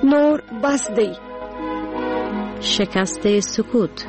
نور بس دی. شکست سکوت.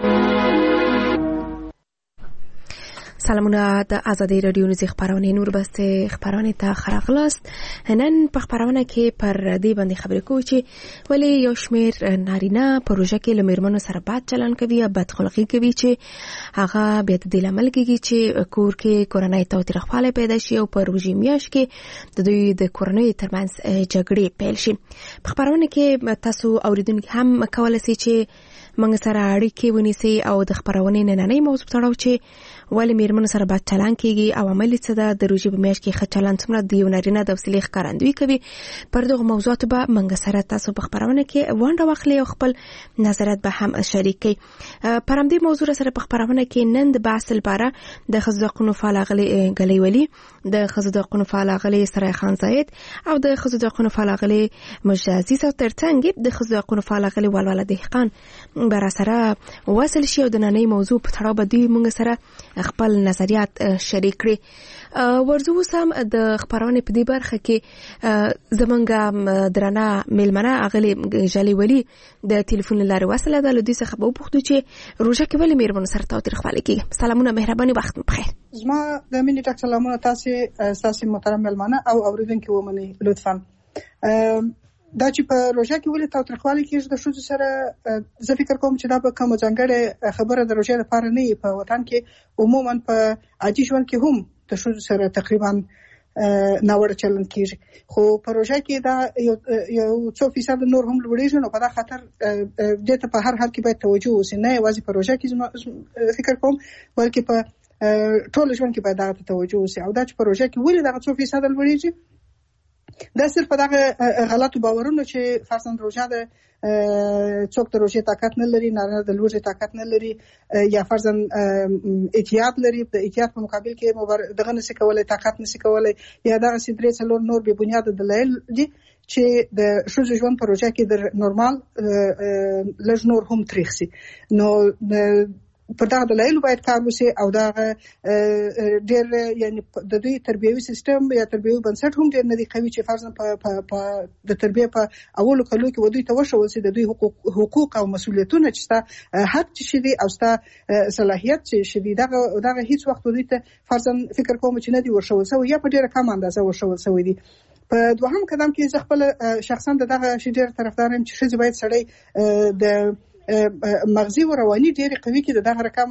سلامونه د ازادي رادیو نوزي خبرونه نور بس خبرونه ته خراغلاست. نن په خبرونه کې پر دې باندې خبرې کوو چې ولی یو شمیر نارینه پروژه کې لمرمنو سره بد چلن کوي یا بد خلقی کوي چې هغه بیا د عمل کوي چې کور کې کورنۍ تاوتریخوالی پیدا شي او په روژې میاشت کې د دوی د کورنۍ ترمنځ جګړې پیل شي. په خبرونه کې تاسو اوریدونکو هم کولای شئ چې موږ سره اړیکې ونیسئ او د خبرونې نننۍ موضوع تړاو چې ولی میرمنو سره بد چلن کیږي او عملی څه ده د روژې په میاشت کې ښه چلن څومره د یو نارینه د حوصلې ښکارندویي کوي. پر دغو موضوعاتو به موږ سره تاسو په خبرونه کې ونډه واخلئ او خپل نظریات به هم شریک کړئ. پر همدې موضوع سره په خبرونه کې نن د بحث لپاره د ښځو د حقونو فعال اغلې ګلۍ ولي، د ښځو د حقونو فعال اغلې سرای خان زاید او د ښځو د حقونو فعال اغلې مجده عزیز او ترڅنګ د ښځو د حقونو فعال اغلې ولوله دهقان بر سره وصل شي او د نننۍ موضوع په تړاو به دوی موږ سره خپل نظریات شریک کړي. ورځو سم د خبرونه په دې برخه کې زمونږ درنه میلمنه اغلې جلۍ ولی د ټلیفون لارې وصله ده. له دوی څخه به وپوښتو چې روژه کې ولې میرمنو سره تاوتریخوالی کیږي. سلامونه، مهرباني، وخت مو بخیر. زما د مینې ډک سلامونه تاسو محترم میلمنه او اوریدونکو ومني لطفا. دا چې په روژه کې ولې تاوتریخوالی کیږي د ښځو سره، زه فکر کوم چې دا به کومه ځانګړې خبره د روژې لپاره نه وي. په وطن کې عموما په عادي ژوند کې هم د ښځو سره تقریبا ناوړه چلن کیږي، خو په روژه کې دا یو څو فیصد نور هم لوړیږي. نو په دا خاطر دې ته په هر حال کې باید توجه وشي، نه یوازې په روژه کې فکر کوم بلکې په ټول ژوند کې باید دا ته توجه وشي. او دا چې په روژه کې ولې دا څو فیصد لوړیږي، دا صرف دغه غلطو باورونو چې فرضاً روژه ده څوک د روژې طاقت نه لري، نارینه د لوږې طاقت نه لري، یا فرضاً احتیاط لري، د احتیاط په مقابل کې دغه نشي کولای، طاقت نشي کولای، یا دغه سي درې څلور نور بې بنیاده دلایل دي چې د ښځو ژوند په روژه کې د نورمال لږ نور هم تریخ سي. نو پر دغه دلایل باید کار وشي او دغه ډېر یعنی د دوی تربیوي سیستم یا تربیوي بنسټ هم ډېر نه دی قوي چې فرضاً په د تربیه په اولو کلو کې ودوی ته وښول شي د دوی حقوق او مسؤلیتونه چې ستا حق چې دي او ستا صلاحیت چې دي، دغه هیڅ وخت دوی ته فرضاً فکر کوم چې نه دی ورښول شوی یا په ډېره کم اندازه ورښول شوی دي. په دوهم قدم کې زه خپل شخصاً دغه شی ډېر طرفدار یم چې ښځې باید سړی د مغزي او رواني ډېر قوي کې دغه رقم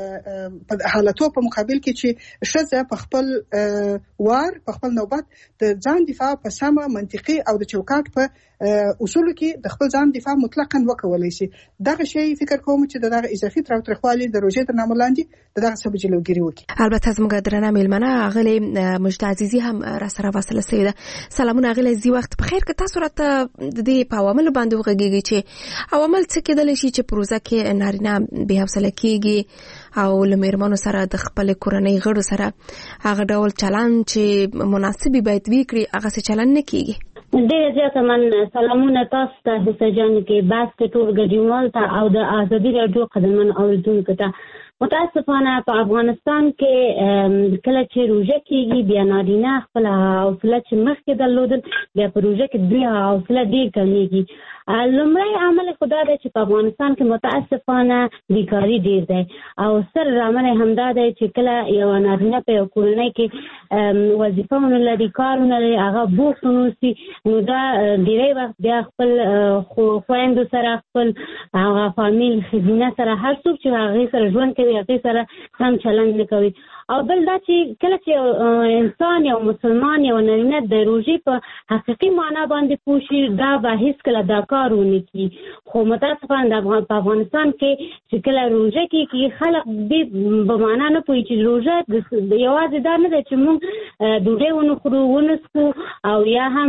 په حالتو په مقابل کې چې ښځه په خپل وار په خپل نوبت د ځان دفاع په سمه منطقي او د چوکاټ په اصول کې د خپل ځان دفاع مطلقاً وکولای شي. دغه شی فکر کوم چې دغه اضافي تاوتریخوالی د روژې تر نامه لاندې دغه سبب جلوګیري وکړي. البته زموږ درنه میلمنه اغلې مجده عزیزي هم را سره وصله شوې ده. سلامونه اغلې، زی وخت بخیر. که تاسو راته د دې په عواملو باندې وغږیږئ چې عوامل څه کېدلی شي چې په روژه کې نارینه بې حوصله کېږي او له میرمنو سره د خپل کورنۍ غړو سره هغه ډول چلند چې مناسبي باید وکړي هغه څه چلند نه کېږي. ډېر زیات من سلامونه تاسو ته حصه جان کې بس ټول ګډونوال ته او د ازادي رادیو قدمن اوریدونکو ته. متاسفانه په افغانستان کې کله چې روژه کېږي بیا نارینه خپل حوصله چې مخکې درلودل بیا په روژه کې دوی حوصله ډېر کمیږي. لومړی عامل خدا دی چې په افغانستان کې متاسفانه بیکاري ډېر دی او ستر عامل همدا دی چې کله یو نارینه په یو کورنۍ کې وظیفه ونه لري، کار ونه لري، هغه بوخت ونوسي، نو دا ډېری وخت بیا خپل خویندو سره خپل هغه فامیل ښځینه سره هر څوک چې هغې سره ژوند کوي هغې سره سم چلند نه کوي. او بل دا چې کله چې انسان یو مسلمان یو نارینه د روژې په حقیقي معنا باندې پوه شي دا به هېڅکله دا کار ونه کړي. خو متاسفانه په افغانستان کې چې کله روژه کېږي خلک دې په معنا نه پوهېږي چې روژه یوازې دا نه دی چې موږ ډوډۍ ونخورو ونڅکو او یا هم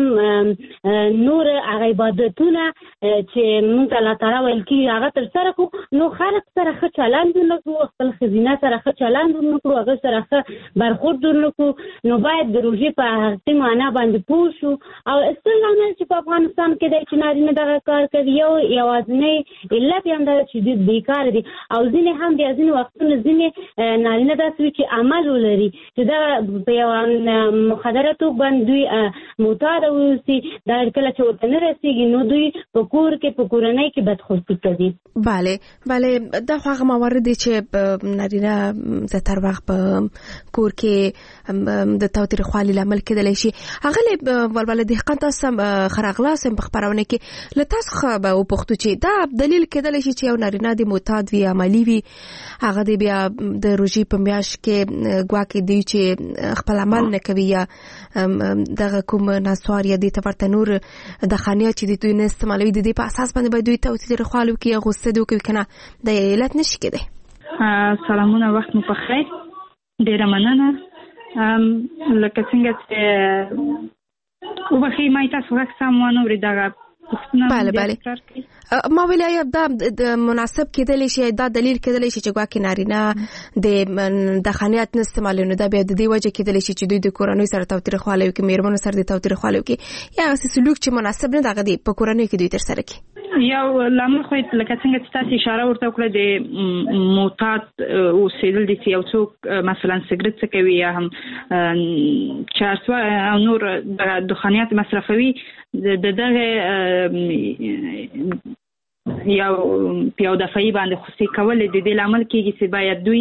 نور هغه عبادتونه چې موږ الله تعالی ویل کېږي هغه ترسره کړو، نو خلک سره ښه چلند ونه کړو، خپل ښځینه سره ښه چلند ونه کړو، هغه سره ښه برخورد ونه کړو. نو باید د روژې په حقیقي معنا باندې پوه شو. او ستر عامل چې په افغانستان کې دی چې نارینه دغه لپاره کار کوي. یوازینی علت یې همدا چې دوی بیکاره دي او ځینې هم بیا ځینې وختونه ځینې نارینه داسې وي چې عمل ولري چې دا په یوه مخدره توګه باندې دوی معتاده واوسي. دا کله چې ورته نه رسېږي نو دوی په کور کې په کورنۍ کې بدخوستي کوي. بله دا خو هغه موارد دي چې نارینه زیاتره وخت په کور کې د تاوتریخوالي لامل کېدلی شي. هغه ولوله دهقان تاسو خراغلاس په خبرونه کې له تاسو خو به وپوښتو چې دا دلیل کېدلی شي چې یو نارینه د معتاد وي عملي وي هغه د بیا د روژې په میاشت کې ګواکې دی چې خپل عمل نه کوي یا دغه کوم نسوار یا د تورته نور د خانیا چې دوی نه استعمالوي د دې په اساس باندې باید دوی تاوتریخوالي وکړي یا غوسه دې وکړي کنه د علت نشي کېدی. سلامونه وخت مو په خیر. ډیره مننه. لکه څنګه چې وبخښئ ما تاسو غږ سم ونه اورېدم. بله ما ویل دا د مناسب کېدلی شي دا دلیل کېدلی شي چې ګواکې نارینه د خانیات نه استعمالوي نو دا بیا د دې وجه کېدلی شي چې دوی د کورنۍ سره تاوتریخوالی وکړي میرمنو سره د تاوتریخوالی وکړي یا هغسې سلوک چې مناسب نه دغه دی په کورنۍ کې دوی ترسره کړي. یو لامل خو لکه څنګه چې تاسو اشاره ورته وکړه د معتاد اوسېدل دي چې یو څوک مثلا سګرټ څکوي یا هم چرس او نور دخانیات مصرفوي دغه یو پیاو دفاعي باندې خوسي کول د دې لامل کېږي چې باید دوی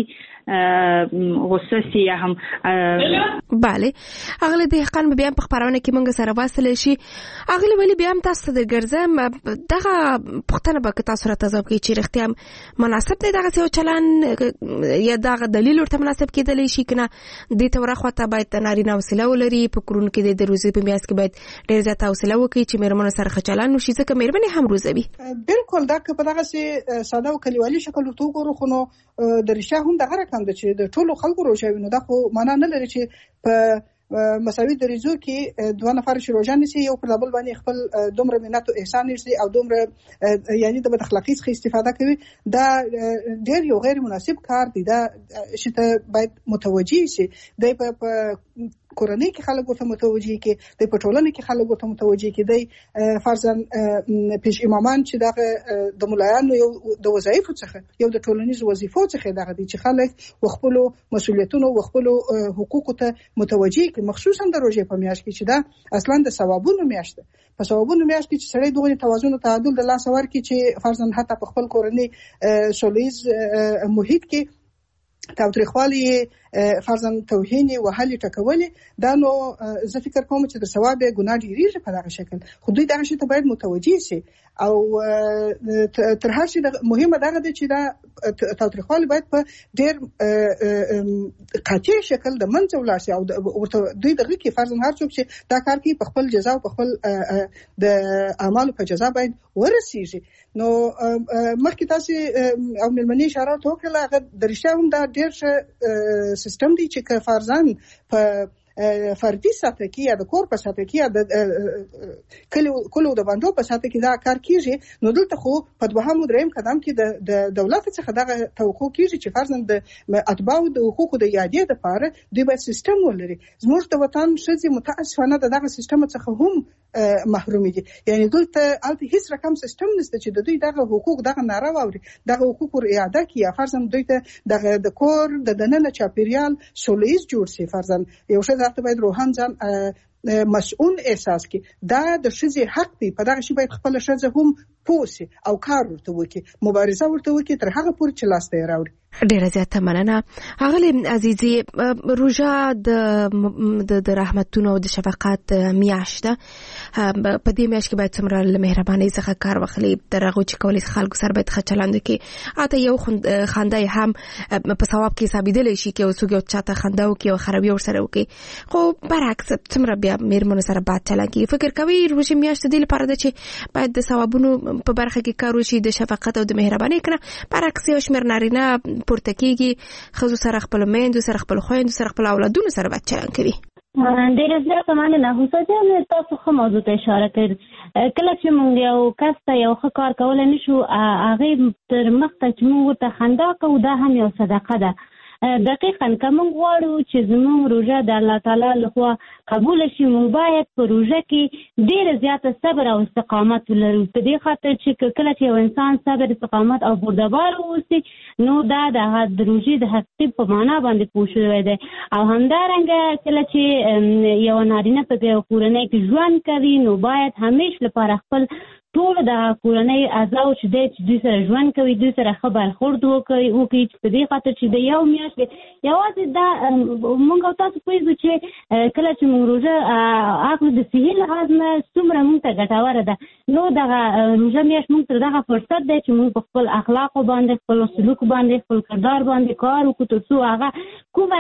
غصه سي یا هم بله اغله دهقان بیا په خبرونه کې مونږ سره واصل شي. اغله ولی بیا هم تاسو د ګرځم دغه پښتنه به تاسو را تاسو کې چې رښتیا مناسب دی دغه څه چلن یا دغه دلیل ورته مناسب کېدلی شي کنه د تور خواته باید نارینه حوصله ولري په کورونو کې د روزي په میاس کې باید ډېر زیات حوصله وکړي چې میرمنو سره خچلان نشي ځکه میرمنې هم روزوي. بالکل دا که په دغه سي ساده او کلیوالي شکل ورته وګورو خو نو د رښتیا هم دغه رقم د چې د ټولو خلکو روژه وي نو دا خو معنا نه لري چې په مساوي دریځو کې دوه نفر چې روژه نیسي یو پر بل باندې خپل دومره منت او احسان نیسي او دومره یعنی د بد اخلاقی څخه استفاده کوي. دا ډېر یو غیر مناسب کار دی. دا چې ته باید متوجي شي د په کورنۍ کې خلک ورته متوجي کې د پټولنې کې خلک ورته متوجي کې دی فرضاً پیش امامان چې دغه د مولایانو یو د وظایفو څخه یو د ټولنیزو وظیفو څخه دغه دي چې خلک خپل مسؤلیتونو او خپل حقوقو ته متوجي کې مخصوصا د روژې په میاشت کې چې دا اصلا د ثوابونو میاشت ده. په ثوابونو میاشت کې چې سړی دغه توازن او تعادل د لاس ور کې چې فرضاً حتی په خپل کورنۍ سولیز محیط کې تاوتریخوالی فرضاً توهین وهلي ټکولي دا نو زه فکر کوم چې د ثواب ګناه ډیریږي په دغه شکل خو دوی دغه شی ته باید متوجي شي او تر هر شي مهمه دغه دی چې دا تاوتریخوالی باید په ډیر قاطع شکل د منځ ولاړ شي او دوی دغه کې فرضاً هر څوک چې دا کار کوي په خپل جزا او په خپل د اعمالو په جزا باید ورسیږي. نو مخکې تاسو او ملمنې اشاره وکړه هغه درشه هم دا ډیر سیستم دی چې که فرضاً په فردي سطح کې یا د کور په سطح کې یا د کلو د بندو په سطح کې دا کار کیږي نو دلته خو په دوهم او دریم قدم کې د دولت څخه دغه توقع کیږي چې فرضاً د اتباعو د حقوقو د یادې لپاره دوی باید سیستم ولري. زموږ د وطن ښځې متاسفانه دغه سیستم څخه هم محروم دي. یعنی دلته الته هیڅ رقم سیستم نشته چې د دوی دغه حقوق دغه ناره واوري دغه حقوق رعایت کړي یا فرضاً دوی ته دغه د کور د دننه چاپیریال سولیز جوړ شي. فرضاً یو ښځه باید روحان ځان مسؤل احساس کی دا د ښځې حق دی په دغه شی باید خپل ښځه هم پوسي او کار ورته وکړي مبارزه ورته وکړي تر هغه پورې چې لاس ته راوړي. ډیره زیاته مننه اغلی عزیزي. روژه د رحمتونو او د شفقت میاشت ده. په دې میاشت کې باید څومره له مهربانۍ څخه کار واخلي تر هغه چې کولی خلکو سره باید ښه چلند وکړي. اته یو خنده هم په ثواب کې حسابېدلی شي کې اوسوګ یو چاته خنده وکړي او خرابي ورسره وکړي خو برعکس څومره بیا میرمنو سره بد چلند کوي. فکر کوي روژې میاشت دې لپاره ده چې باید د ثوابونو په برخه کې کار وشي د شفقت او د مهربانۍ کنه برعکس یو شمېر نارینه پورته کېږي ښځو سره خپلو میندو سره خپلو خویندو سره خپلو اولادونو سره بد چلند کوي. ډېره زیاته مننه. حسا جان تاسو ښه موضوع ته اشاره کړې. کله چې موږ یو کس ته یو ښه کار کولی نه شو هغې تر مخته چې موږ ورته خندا کوو دا هم یو صدقه ده. دقیقاً که موږ غواړو چې زموږ روژه د الله تعالی لخوا قبول شي، موږ باید په روژه کې ډېر زیاته صبر او استقامت ولرو. په دې خاطر چې کله چې یو انسان صبر، استقامت او بردبار واوسي، نو دا د روژې د حقیقت په معنا باندې پوه شوی دی. او همدارنګه کله چې یو نارینه په کورنۍ کې ژوند کوي، نو باید همیش لپاره خپل ټول د کورنۍ اعضاو چې دوی سره ژوند کوي، دوی سره ښه برخورد وکړي، په دې خاطر چې د یو میاشت یوازې دا موږ او تاسو پوهېږو چې کله چې موږ روژه اخلو د صحي لحاظ نه څومره موږ ته ګټوره ده. نو دغه روژه میاشت موږ ته دغه فرصت دی چې موږ په خپل اخلاقو باندې، خپل سلوک باندې، خپل کردار باندې کار وکړو، تر څو هغه کومه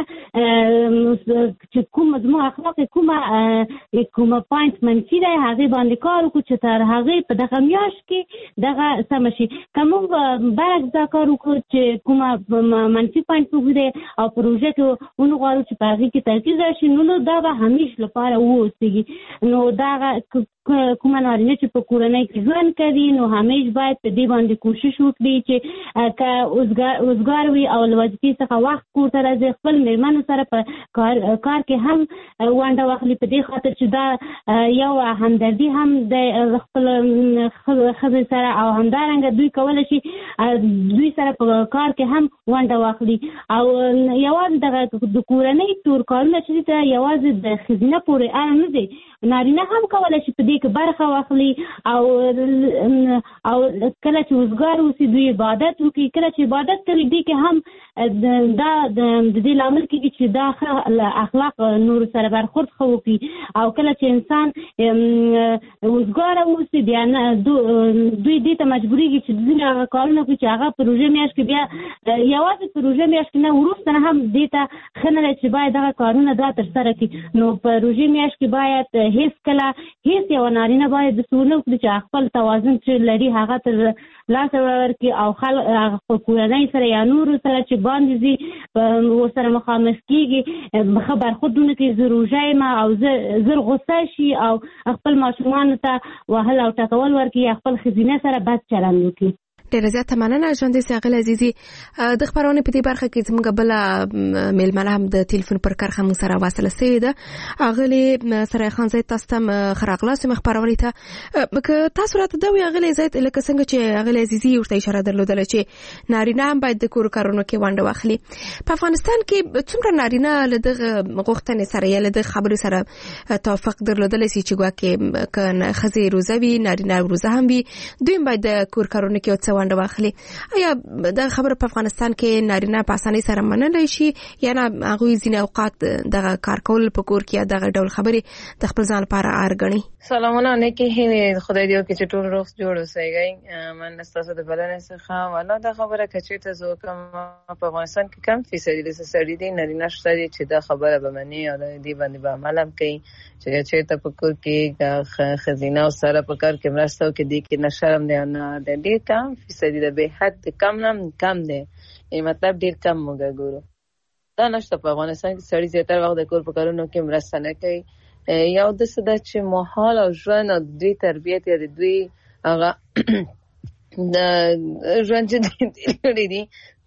زموږ اخلاق کومه پوینټ منفي دی، هغې باندې کار وکړو چې تر هغې په دغه میاشت کې دغه سمه شي. که موږ برعکس دا کار وکړو چې کومه منفي پوینټ وګورو او په روژه کې ونغواړو چې په هغې کې ترکیز راشي، نو دا به همیش لپاره واوسېږي. نو دغه کومه نارینه چې په کورنۍ کې ژوند کوي، نو همیش باید په دې باندې کوشش وکړي چې که اوزګار وي او له وظیفې څخه وخت کور ته راځي، خپل مېرمنو سره په کار کې هم ونډه واخلي، په دې خاطر چې دا یو همدردي هم د خپل ښځې سره، او همدارنګه دوی کولی شي دوی سره په کار کې هم ونډه واخلي. او یوازې دغه د کورنۍ ټول کارونه چې دي یوازې د ښځینه پورې اړه نه دی، نارینه هم کولی شي په دې کې برخه واخلي. او کله چې وزګار اوسي، دوی عبادت وکړي. کله چې عبادت کوي، دې کې هم دا د دې لامل کېږي چې دا اخلاق نور سره برخورد ښه وکړي. او کله چې انسان وزګار اوسي، بیا دوی دې ته مجبورېږي چې ځینې هغه کارونه کوي چې هغه په روژه میاشت کې، بیا یوازې په روژه میاشت کې نه، وروسته هم دې ته ښه نه دی چې باید دغه کارونه دا ترسره کړي. نو په روژې میاشت کې باید هیڅ کله هیڅ یو نارینه باید داسې ونه وکړي چې خپل توازن چې لري هغه تر لاسه ورکړي، او خپل کورنۍ سره یا نورو سره چې باندې ځي ورسره مخامخ کېږي، ښه برخورد ونه کړي، زه روژه یم او زر غصه شي او خپل ماشومانو ته وهل او ټکول ورکړي، یا خپل ښځینه سره بد چلند وکړي. ډیره زیاته مننه ژوندۍ ښاغلې عزیزي. د خبرونې په دې برخه کې زموږ بله میلمنه هم د تلیفون پر کرښه موږ سره واصله سوې ده. اغلې سرای خان زید، تاسو ته ښه راغلاست خبرونې ته. که تاسو راته دا وایئ اغلې زید، لکه څنګه چې اغلې عزیزي ورته اشاره درلودله چې نارینه هم باید د کور کارونو کې ونډه واخلي، په افغانستان کې څومره نارینه له دغه غوښتنې سره یا له دغه خبرې سره توافق درلودلی سي چې ګواکې که ښځې روزه وي، نارینه روزه هم وي، دوی هم باید د کور کارونو کې څه ونډه واخلي؟ آیا دا خبره په افغانستان کې نارینه په اسانۍ سره منلی شي یا نه هغوی ځینې اوقات دغه کار کول په کور کې یا دغه ډول خبرې د خپل ځان لپاره عار ګڼي؟ سلامونه نیکې هیلې، خدای دې وکړي چې ټول روغ جوړ اوسئ. من ستاسو د بلنې څخه والا دا خبره که چېرته زه وکړم په افغانستان کې کم فیصدي داسې سړي دي، نارینه شته دي چې دا خبره به مني او د دې باندې به عمل هم کوي چې چېرته په کور کې ښځینه او سره په کار کې مرسته وکړي، دې کې نه شرم دی او نه دی، ډېر کم فیصدي ده، به حد کم نه کم دی، مطلب ډېر کم موږ ګورو. دا نشته په افغانستان کې سړي زیاتره وخت د کور په کارونو کې مرسته نه کوي. یو داسې ده چې ماحول او ژوند او دوی تربیت یا د دوی هغه د ژوند چې لري دي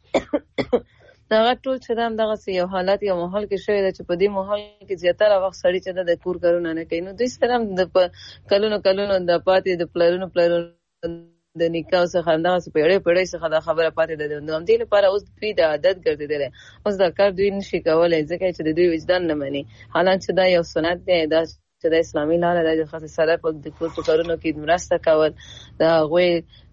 هغه ټول چې دغسې یو حالت یا ماحول کې شوی ده چې په دې ماحول کې زیاتره وخت سړي چې د کور کارونه نه کوي. نو دوی سره هم د کلونو د پاتې د پلرونو د نکاح څخه همدغسې پیړۍ څخه دا خبره پاتې ده. نو همدې لپاره اوس دوی د عادت ګرځېدلی، اوس دا کار دوی نشي کولی ځکه چې د دوی وجدان نه مني، حالانکه چې دا یو سنت دی، دا چې د اسلامي لاره ده، د ښځې سره په کور په کارونو کې مرسته کول، د هغوی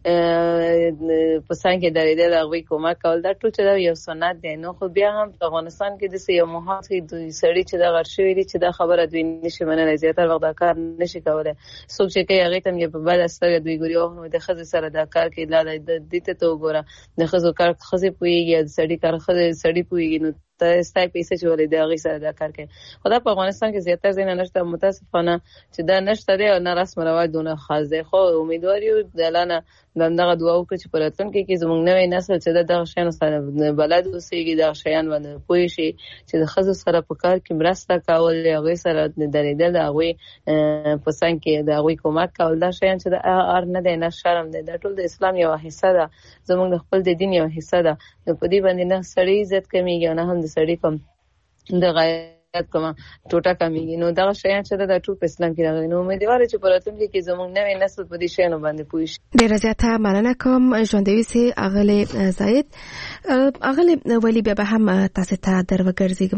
په څنګ کې درېدل، د هغوی کومک کول، دا ټول چې دا یو سنت دی. نو خو بیا هم په افغانستان کې داسې یو ماحول کې دوی سړي چې دا غټ شوي دي چې دا خبره دوی نشي منلی، زیاتره وخت دا کار نشي کولی. څوک چې کوي هغې ته هم په بده سترګه دوی ګوري، او د ښځې سره دا کار کوي، دې ته وګوره، د ښځو کار ښځې پوهېږي یا د سړي کار سړي پوهېږي، نو ستا پیسې چې ولې د هغې سره دا کار کوي. خو دا په افغانستان کې زیاتره ځای نه نشته، متاسفانه چې دا نشته دی او نه رسم رواج دونه خاص دی. خو امیدوار یو د الله نه دغه دعا وکړو چې په راتلونکي کې زموږ نوی نسل چې دغه شیانو سره بلد اوسېږي، دغه شیان باندې پوه شي چې د ښځو سره په کار کې مرسته کول، هغوی سره درېدل، د هغوی په څنګ کې د هغوی کومک کول، دا شیان چې د ار نه دی نه شرم دی، دا ټول د اسلام یوه حصه ده، زموږ د خپل د دین یوه حصه ده. نو په دې باندې نه سړی عزت کمیږي او نه هم د سړي کوم د غیرت کومه ټوټه کمیږي. نو دغه شیان چې د ټول په اسلام کې راغلي. نو امیدوار چې په راتلونکي کې زموږ نوی نسل په دې شیانو باندې پوه شي. ډېره زیاته مننه کوم ژوندوي سي اغلې زاید. اغلې ولی بیا به هم تاسو ته دروګرځېږم.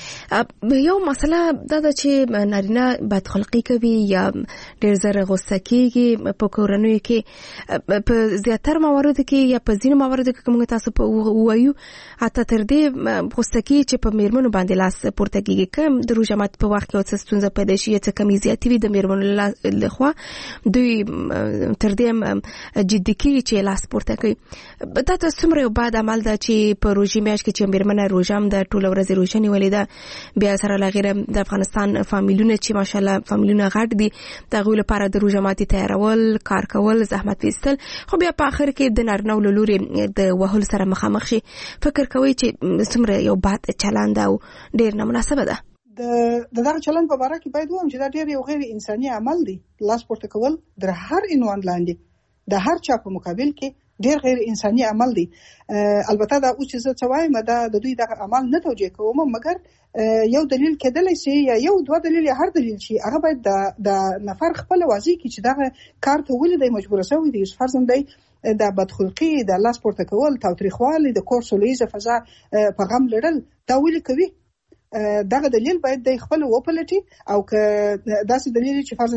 یو مسله دا ده چې نارینه بدخلقي کوي یا ډېر زر غوسه کېږي په کورنیو کې، په زیاتره مواردو کې یا په ځینو مواردو کې کوم تاسو په وایو حتی تر دې غوسه کېږي چې په میرمنو باندې لاس پورته کېږي. کم د روژه ماتي په وخت کې او څه ستونزه پیدا شي، څه کمی زیاتې وي د میرمنو لخوا، دوی تر دې جدي کېږي چې لاس پورته کوي. دا ته څومره یو بد عمل ده چې په روژې میاشت کې چې میرمنه روژه هم ده، ټوله ورځ روژه نیولې ده، بیا سره له غیره د افغانستان فامیلونه چې ماشاءالله فامیلونه غټ دي، د هغوی لپاره د روژه ماتي تیارول، کار کول، زحمت ویستل، خو بیا په آخر کې د نارینه‌و له لورې د وهلو سره مخامخ شي. فکر کوئ چې څومره یو بد چلند او ډېر نامناسبه ده؟ دغه چلند په باره کې باید ووایم چې دا ډېر یو غیر انساني عمل دی. لاس پورته کول د هر عنوان لاندې د هر چا په مقابل کې ډېر غیر انساني عمل دی. البته دا اوس چې زه څه وایم دا د دوی دغه عمل نه توجیه کوم، مګر یو دلیل کېدلی شي یا یو دوه دلیل یا هر دلیل شي، هغه باید د نفر خپل واضح کړي چې دغه کار ته ولې دی مجبور شوی دی. فرضاً دی د بدخلقي، د لاس پورته کول، تاوتریخوالي، د کور سوله ییزه فضا په غم لرل، دا ولې کوي؟ دغه دلیل باید د خپل وپلټي، او که داسې دلیل چې فرضاً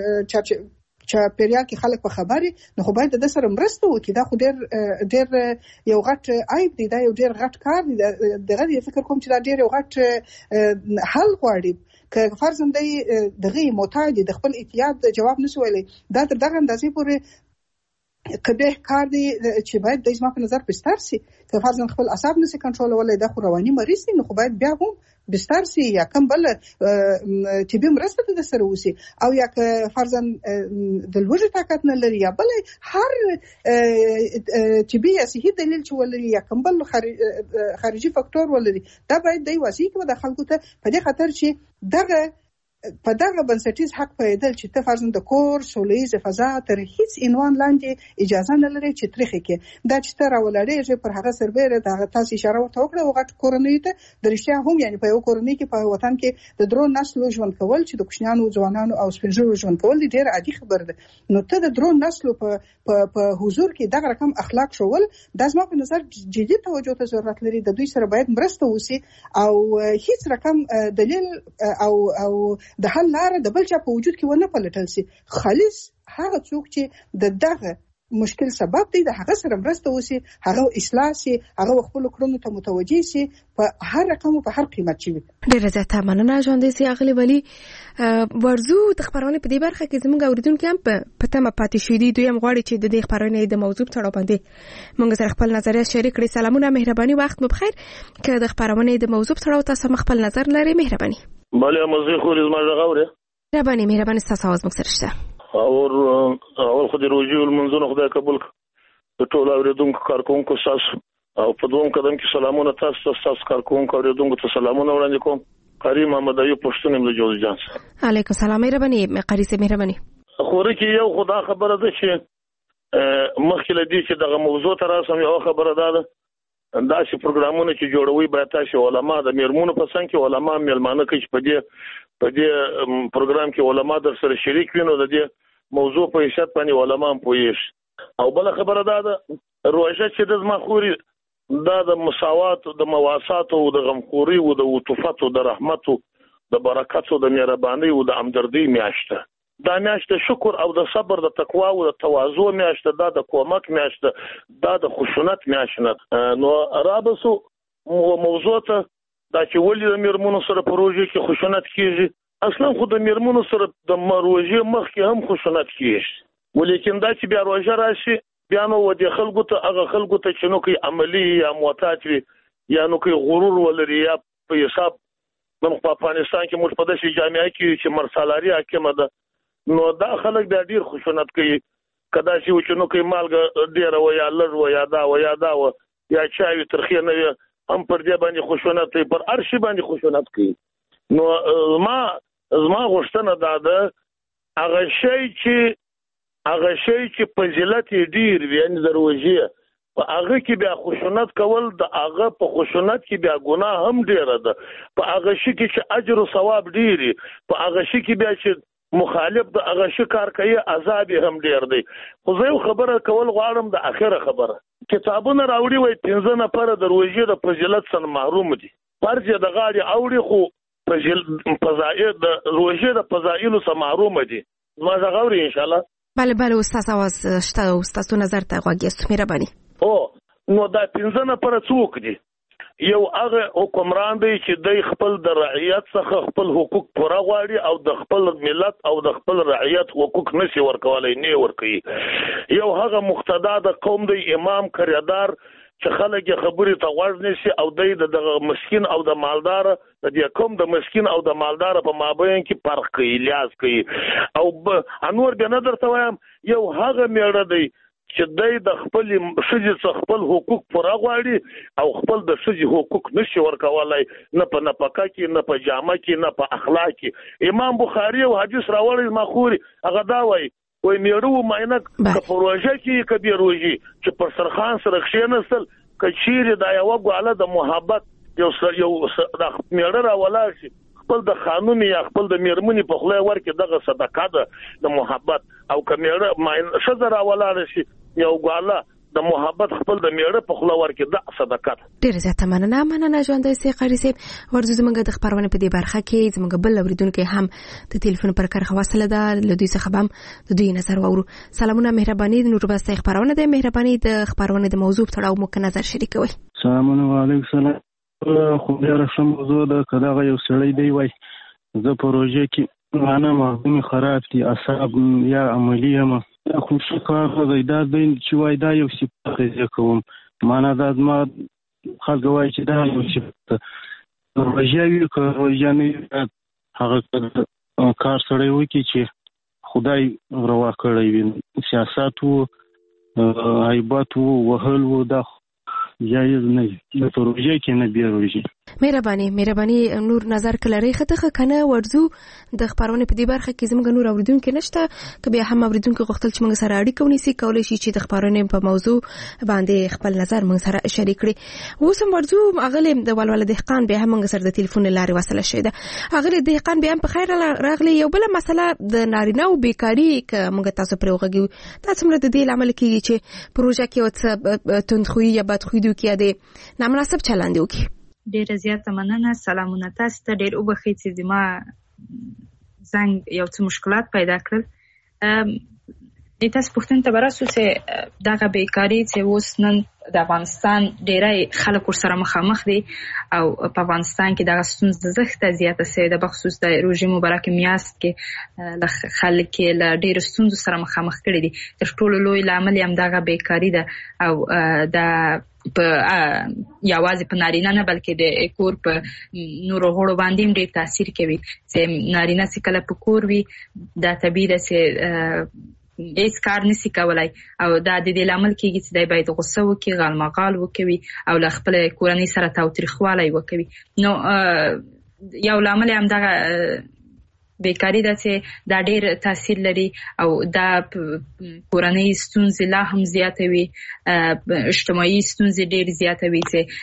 چاپیریال کې خلک په خبري، نو خو باید د سره مرسته وکړي. دا خو ډېر یو غټ عیب دی، دا یو ډېر غټ کار دی. دغه فکر کوم چې دا ډېر یو غټ حل غواړي. که فرضاً دی دغه محتاج د خپل احتیاط جواب نشي ویلی، دا تر دغه اندازې پورې کبه کار دی چې باید د زما په نظر بستر سي. که فرضاً خپل اعصاب نشي کنټرولولای، دا خو رواني مریض دی، نو خو باید بیا هم بستر سي یا کوم بل طبي مرسته د سره وسی، او یا که فرضاً د لوږې طاقت نه لري یا بل هر طبي یا صحي دلیل چې ولري یا کوم بل خارجي فاکتور ولري، دا باید دی واسي کې د خلکو ته په دې خاطر چې دغه په دغه بنسټیز حق پیدل چې ته فرضاً د کور سوله ییزه فضا تر هیڅ عنوان لاندې اجازه نه لري چې تریخي کې دا چې ته راولړېږي پر هغه سربېره دغه تاسو اشاره ورته وکړه او غټ کورنۍ ته د رښتیا هم یعنی په یو کورنۍ کې په وطن کې د درو نسلو ژوند کول چې د کوچنیانو، ځوانانو او سپینږیرو ژوند کول ډېر عادي خبره ده. نو ته د درو نسلو په حضور کې دغه رقم اخلاق شول، دا زما په نظر جدي توجه ته ضرورت لري. د دوی سره باید مرسته وسی او هیڅ رقم دلیل او د حل لاره د بل چا په وجود کې ونه پلټل سي. خالص هغه څوک چې دغه مشکل سبب دی د هغه سره مرسته وسی، هغه اصلاح سي، هغه خپل کړنو ته متوجي سي په هر رقم او په هر قیمت چي. ډېر زیاته مننه ژوندې سي اغلی ولی. ورزو د خبرونه په دې برخه کې زموږ اوریدونکو هم په تمه پاتې شوي دي. دوی هم غواړي چې د دې خبرونه د موضوع په اړه باندې موږ سره خپل نظریات شریک کړي. سلامونه، مهرباني، وخت مو بخیر. که د خبرونه د موضوع په اړه تاسو خپل نظر لري، مهرباني. بله مزه خو زما غوړه مهرباني تاسو आवाज مو سره شته. او خو د روزي المنځونو خدای قبول کړي ټول اوریدونکو کارکونکو تاسو او په دوم قدم کې سلامونه تاسو کارکونکو اوریدونکو ته سلامونه وړاندې کوم. قاری محمد ایوب پښتون یم له جوز جانس. علیکم السلام. مهرباني قاری سه مهرباني. خو رکی یو خدا خبره ده چې مخکې لدی چې دغه موضوع تر اوسه یو خبره ده دا چې پروګرامونه چې جوړوي باید تاسو علما د میرمنو په څنګه کې علما میلمانه کې په دې پروګرام کې علما در سره شریک وینو د دې موضوع په حیثیت باندې علما هم پوهیږي. او بل خبره ده روژه چې د مخوري دا د مساوات، د مواسات او د غمخوري او د عطوفت او د رحمت او د برکت او د مهرباني او د همدردی میاشته. دا میاشته شکر او د صبر، د تقوا او د تواضع میاشته، دا د کومک میاشته، دا د خشونت میاشته. نو رابسو موضوع ته دا چې ولې د میرمنو سره په روژه کې خشونت کیږي. اصلا خو د میرمنو سره د روژه مخکې هم خشونت کیږي، ولیکن دا چې بیا روژه راشي بیا نو د خلکو ته هغه خلکو ته چې نو کوي عملی یا معتاد وي یا نو کوي غرور ولري یا په حساب من په افغانستان کې موږ په داسې جامعه کې چې مرسالاري حاکمه ده، نو دا خلک بیا ډیر خشونت کوي. کدا چې چې نو کې مالګه ډیره و یا لږ و یا دا و یا چای ترخی نه هم پر دې باندې خشونت پر ارشي باندې خشونت کوي. نو زما غوښتنه ده هغه شی چې فضیلت ډیر وي یعنی دروځي په هغه کې بیا خشونت کول د هغه په خشونت کې بیا ګناه هم ډیره ده. په هغه شي کې چې اجر او ثواب ډیری په هغه شي کې بیا چې مخالف د هغه شي کار کوي عذاب هم ډیر دی. خو زه یو خبره کول غواړم د اخره خبره کتابونه راوړي وای 15 نفر دروځي د فضیلت څخه محروم دي فرض د غاړي اوړي خو فضائل د روزي د فضائل څخه محروم دي. ما زغوري ان شاء الله. بله استاد आवाज شته استاد نظر ته غوږی مهرباني. نو دا 15 نفر څوک دي؟ یو هغه حکمران دی چې د خپل د رعیت څخه خپل حقوق پوره غواړي او د خپل ملت او د خپل رعیت حقوق نشي ورکولای نه ورکوي. یو هغه مقتدا د قوم دی امام کریدار چې خلک خبرې ته غوږ نشي او د مسکین او د مالدار د دې کوم د مسکین او د مالدار په مابین کې فرق کوي لیاز کوي. او انور به نظر ته وایم یو هغه میړه دی چې د خپل شجي څخه خپل حقوق پوره غواړي او خپل د شجي حقوق نشي ورکولای نه په نفقه کې نه په جامه کې نه په اخلاق کې. امام بخاری او حدیث راوړی مخوري هغه دا وایي وای میړو ماینک په پروژه کې کبیر وږي چې پر سرخان سره خښینسل کچیر د یو غواله د محبت یو د میړه راولا شي خپل د قانون یا خپل د میرمنې په خله ورکه دغه صدقه ده د محبت او کمیړه ماین شذ راولا شي یو غواله د محبت خپل د میړه په خله ورکه د صدقه ده. ډیر زیاته مننه ژوندۍ سي قاری صاحب. ورته زمونږ د خبرونه په دې برخه کې زمونږ بل اوریدونکو هم د ټلیفون پر کار خواصله ده لدوی څخه هم د دوی نظر وورو. سلامونه مهرباني نور بس خبرونه ده مهرباني د خبرونه د موضوع تړاو مو نظر شریکوي. سلامونه علیکم سلام. خو بیا رسم موضوع ده کداغه یو سړی دی وای زه پروژه کې معنا مهمه خراب دي اصحاب یا عملیه ما خو څه کار دی دا چې وای دا یو صفت دی کوم معنا دا ما خلک وای چې دا یو صفت پروژه وی پروژه نه هغه کار سره وکی چې خدای روا کړی وي سیاست وو عیبات وو وهل وو دا جایز نه دی پروژه کې نه بیروږي. مهرباني نور نظر کلري خطه کنه ورزو د خبرونه په دې برخه کې زموږ نور اوریدونکو نشته کبه هم اوریدونکو غوښتل چې موږ سره اړیکه ونیسي کولای شي چې د خبرونه په موضوع باندې خپل نظر موږ سره شریک کړي. اوس هم ورزو اغله د ولول دهقان به هم موږ سره د ټلیفون لارې وصله شوه. اغله دهقان به هم په خیر راغلی. یو بل مسله د نارینه او بیکاری ک موږ تاسو پر وګړو تاسو مر د دې عمل کې چې پروژه کې وڅ تندخوي یا بدخوي کې د نامناسب چلند وکي. ډیره زیاته مننه. سلامونه تاسو ته. ډیر وبخښئ چې زما زنګ یو څه مشکلات پیدا کړل. تاسو پوښتنه ته ورسو چې دغه بیکاری چې اوس نن د افغانستان ډیری خلک سره مخامخ دي او په افغانستان کې دغه ستونزه زښته زیاته سوې ده بخصوص د روژې مبارک میاشت کې د خلک له ډیرو ستونزو سره مخامخ کړي دي. تر ټولو لوی لامل هم دغه بیکاری ده او د په یوازې په نارینه نه بلکې د کور په نورو غړو باندې ډېر تاثیر کوي چې نارینه چې کله په کور وي دا طبیعي ده چې هیڅ کار نشي کولای او دا د دې لامل کېږي چې دی باید غوسه وکړي غالمغال وکوي او له خپل کورنۍ سره تاوتریخوالی وکوي. نو یو لامل هم دغه بیکاری ده چې دا ډېر تاثیر لري او دا کورنۍ ستونزې لا هم زیاتوي اجتماعي ستونزې ډېر زیاتوي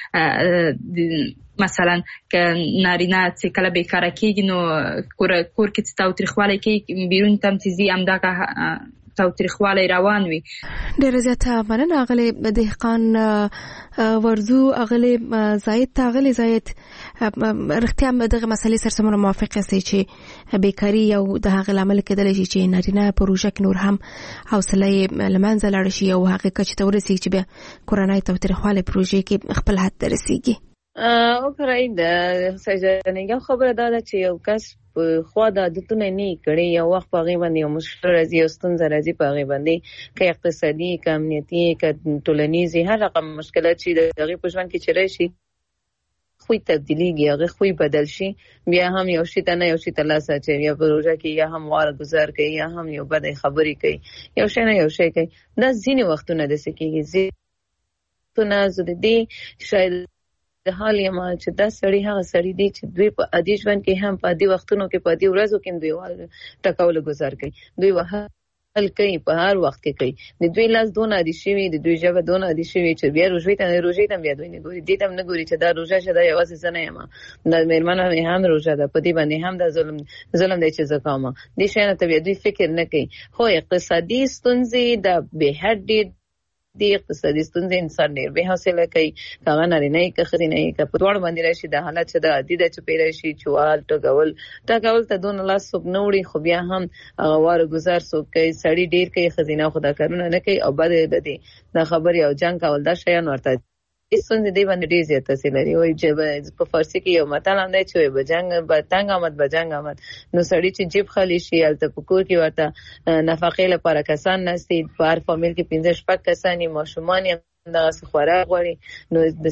چې مثلا که نارینه چې کله بیکاره کېږي نو کور کې چې تاوتریخوالی کوي بیرون ته هم چې ځي همدغه تاوتریخوالی روان وي. ډېره زیاته مننه اغلې دهقان ورزو اغلې زاید رښتیا دغه مسلې سره سمونه موافقه سي چې بیکاری یو د هغه لامل کېدلی شي چې نارینه پروژه کې نور هم حوصله لمنځه لاړ شي او هغه کچې ته ورسیږي چې بیا کورنۍ تاوتریخوالی پروژې کې خپل حد ته رسیږي. او کرای د سجنګ خبره ده چې یو کس خو د عادتونه نه کړي یو وخت په غي باندې یو مشکل راځي او ستونزه راځي په غي باندې که اقتصادي که امنیتي که ټولنیزي هر رقم مشکلات چې د غي په ژوند کې چرای شي خوی تبدیلیږي هغه خوی بدل شي بیا هم یو شي ته نه یو شي ته لاس اچوي یا په روژه کې یا هم واره گزار کوي یا هم یو بد خبرې کوي یو شي نه یو شي کوي دا ځینې وختونه داسې کېږي ځینې زه د دې شاید د حال یم چې دا سړی هغه سړی دی چې دوی په عادي ژوند کې هم په عادي وختونو کې په عادي ورځو کې دوی ټکول گزار کوي دوی وهل کوي په هر وخت کې کوي د دوی لاس دونه عادي شوی د دوی ژبه دونه عادي شوی چې بیا روژې ته بیا دوی نه ګوري دې ته نه ګوري چې دا روژه شه دا یوازې زه نه یم دا مېرمنه هم روژه ده په دې باندې هم دا ظلم دی چې زه کوم دې شیانو ته بیا دوی فکر نه کوي خو اقتصادي ستونزې د بې حدې دی اقتصادي ستونزې انسان ډېر بې حوصله کوي هغه نارینه یې که ښځینه یې که په دواړو باندې راشي دا حالت چې د عادي ده چې پرې راشي چوال ټکول ته دونه لاس څوک نه وړي خو بیا هم هغه واره گزار څوک کوي سړي ډېر کوي ښځینه خو دا کارونه نه کوي او بد دی دا خبرې او جنګ کول دا شیان ورته ستونزې دی باندې ډېر زیات تاثیر لري وایي چې په فارسي کې یو متل هم دی چې وایي به تنګ آمد نو سړي چې جیب خالي شي هلته په کور کې ورته نفقې لپاره کسان ناستي په هر فامیل کې 15-16 کسان یې ماشومان یې همدغسې خوراک غواړي نو د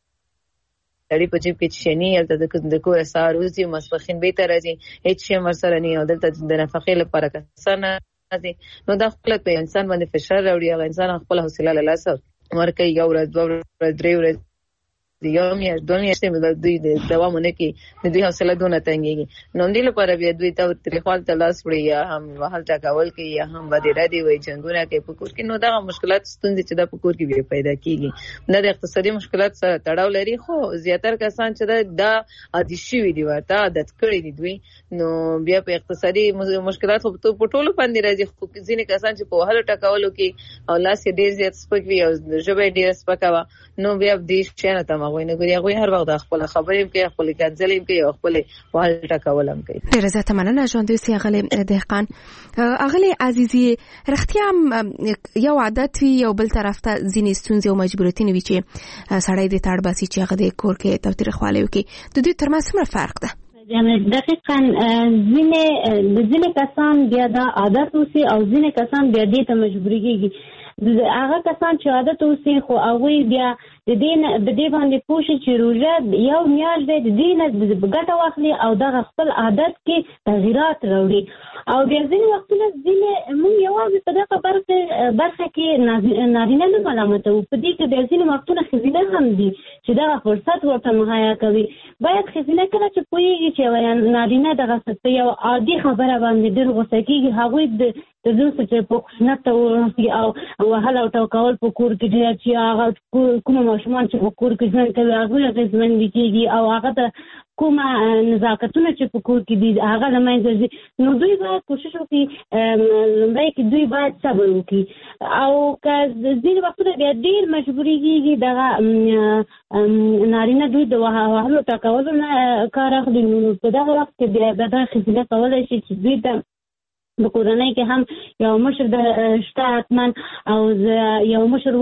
سړي په جیب کې شني هلته د کوره سهار وځي ماسپښین بېرته راځي هېڅ شی هم ورسره نه وي او دلته د نفقې لپاره کسان ناستي نو دا خپله په انسان باندې فشار راوړي هغه انسان خپله حوصله له لاسه ورکوي یو ورځ 2 ورځې 3 ورځې یو میاشت 2 میاشتې دوی د دوام ونه کوي د دوی حوصله دونه تنګېږي نو همدې لپاره بیا دوی ته تریخوال ته لاس وړي یا هم وهل ټکول کوي یا هم بدې ردې وایي جنګونه کوي په کور کې نو دغه مشکلات ستونزې چې دا په کور کې بیا پیدا کېږي دا د اقتصادي مشکلات سره تړاو لري خو زیاتره کسان چې دا عادي شوي دي ورته عادت کړي دي دوی نو بیا په اقتصادي مشکلات خو په ټولو باندې راځي خو ځینې کسان چې په وهلو ټکولو کې او لاس یې ډېر زیات سپک وي او ژبه یې ډېره سپکه وه نو بیا دې شیانو ته هغوی نه ګوري هغوی هر وخت خپله خبرې هم کوي خپلې کنځلې هم کوي او خپلې وهل ټکول هم کوي ډېره زیاته مننه ژوندوسي اغلې دهقان اغلې عزیزي رښتیا هم یو عادت وي یو بل طرف ته ځینې ستونزې او مجبوریتونه وي چې سړی دې ته اړ باسي چې هغه د کور کې تاوتریخوالی وکړي د دوی ترمنځ څومره فرق ده دقیقاً ځینې کسان بیا دا عادت اوسي او ځینې کسان بیا دې ته مجبوري کېږي هغه کسان چې عادت اوسي خو هغوی بیا د دې باندې پوه شي چې روژه یو میاشت دی د دې نه ګټه واخلي او دغه خپل عادت کې تغییرات راوړي او بیا ځینې وختونه موږ یوازې په دغه برخه کې نارینه نه ملامتوو په دې کې بیا ځینې وختونه ښځینه هم دي چې دغه فرصت ورته مهیا کوي باید ښځینه کله چې پوهېږي چې نارینه دغه په یو عادي خبره باندې ډېر غوسه کېږي هغوی د دوی چې په خشونت ته ورسي او وهل او ټوکول په کور کې ډېر چې هغه کومه ماشومان چې په کور کې ژوند کوي هغوی اغېزمنې کېږي او هغه ته کومه نزاکتونه چې په کور کې دي هغه له منځه ځي نو دوی باید کوشش وکړي لومړی کې دوی باید صبر وکړي او که ځینې وختونه بیا ډېر مجبوري کېږي دغه نارینه دوی د وهلو ټکولو نه کار اخلي نو په دغه وخت کې بیا دغه ښځینه کولی شي چې دوی ته په کورنۍ کې هم یو مشر شته حتما او یو مشر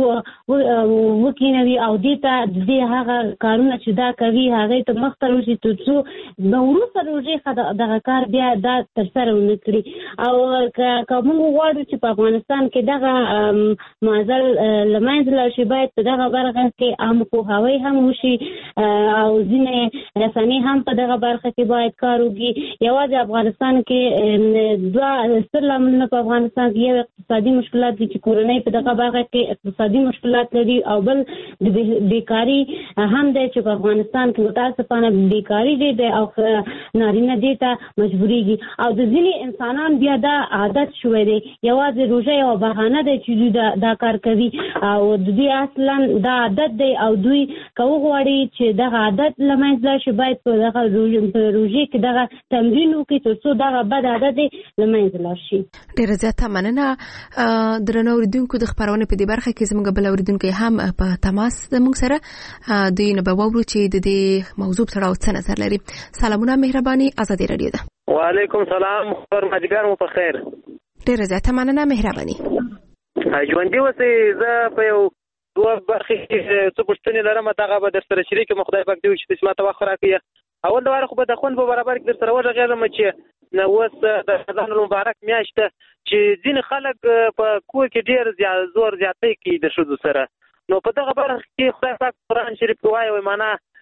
وکینوي او دې ته دې هغه کارونه چې دا کوي هغې ته مخته روشي تر څو د وروسته روژې دغه کار بیا دا ترسره ونه کړي او که موږ غواړو چې په افغانستان کې دغه معضل له منځه لاړ شي باید په دغه برخه کې عامه پوهاوی هم وشي او ځینې رسنۍ هم په دغه برخه کې باید کار وکړي یوازې افغانستان کې دوه ستر لاملونه په افغانستان کې یو اقتصادي مشکلات دي چې کورنۍ په دغه برخه کې اقتصادي مشکلات لري او بل د بیکاري هم دی چې په افغانستان کې متاسفانه بیکاري دی او نارینه دې ته مجبورېږي او د ځینې انسانان بیا دا عادت شوی دی یوازې روژه یوه بهانه دی چې دوی دا کار کوي او د دوی اصلا دا عادت دی او دوی که وغواړي چې دغه عادت له منځه لاړ شي باید په دغه روژې کې دغه تمرین وکړي تر څو دغه بد عادت دی له منځه ډېره زیاته مننه درنو اوریدونکو د خپرونې په دې برخه کې زموږ بل اوریدونکي هم په تماس زموږ سره دوی نه به واورو چې د دې موضوع په اړه څه نظر لري سلامونه مهرباني آزادي رادیو ده وعلیکم سلام پرمختګار مو په خیر ډېره زیاته مننه مهرباني ژوندي اوسئ زه په یو دوه برخې کې څه پوښتنې لرم هغه به در سره شریکم خدای پاک دې وکړي چې ما ته وخت راکړي اول د واره خو به د خوند په برابر کې در سره وغږېږم چې اوس د رمضان المبارک میاشت ده چې ځینې خلک په کور کې ډېر زور زیاتی کوي د ښځو سره نو په دغه برخه کې خدای پاک قرآن شریف کې وایي معنا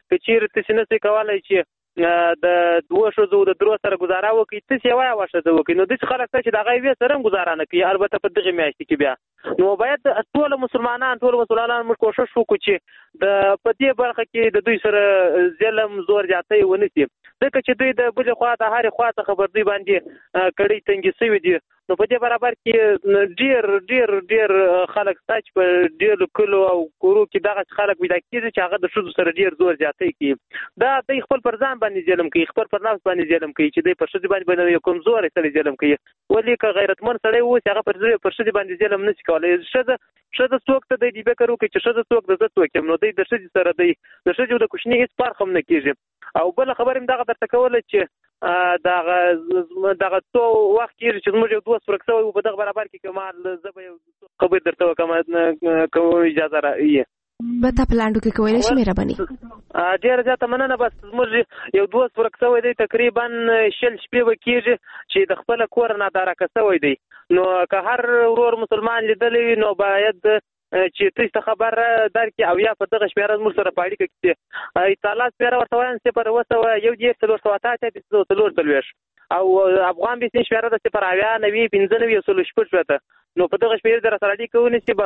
که چیرې تاسو نه کولای چې د دوه شوزو د درو سره گزاره وکړي تاسو یو واشه وکړي نو د خلک چې د غوي سره گزاره نه کوي البته په دغه میاشت کې بیا نو باید ټول مسلمانان موږ کوشش وکړو چې د پدې برخه کې د دوی سره ظلم زور جاتي ونیسي ځکه چې دوی د بل خوا د هر خوا ته خبردي باندې کړي تنګي سوي دي نو په دې برابر کې ډیر ډیر ډیر خلک ساج په ډیر کلو او کورو کې دغه خلک ودا کیږي چې هغه د شوزو سره ډیر زور جاتي کوي دا د خپل پرځان باندې ظلم کوي خپل پر نفس باندې ظلم کوي چې د پرشد باندې یو کمزور سړی ظلم کوي ولې که غیرتمن سړی وو چې هغه پرشد باندې ظلم نشي کولای شته څوک ته د دې به کړو چې شته څوک د څوک نو د شته سره د شته د کوشنی هیڅ فرق هم نه کیږي او بل خبرم دغه درته کول چې دغه تو وخت کې چې موږ یو دوه سرکسو په دغه برابر کې کمال زبې خبر درته کوم اجازه راځي بتا پلاندو کې کولای شي مهرباني ډیر زیاته مننه بس موږ یو دوه سرکسو دی تقریبا شل شپې وکیږي چې د خپل کور نه دارکه سوی دی نو که هر ورور مسلمان لیدلی نو باید چې تاسو خبر درکې او یا په دغه شمیره موږ سره پاړی کې اطلاعات پیره ورته وایم چې پر وسه یو دې څلور سواتات د څلور تلويش او افغان به شمیره د پر اویا 90 15 سلو شپږ شته نو په دغه شمیره در سره اړیکه ونی چې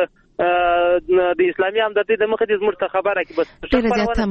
بس د اسلامي امدادي د مخه د زموږ خبره کې بس ډیر زیاته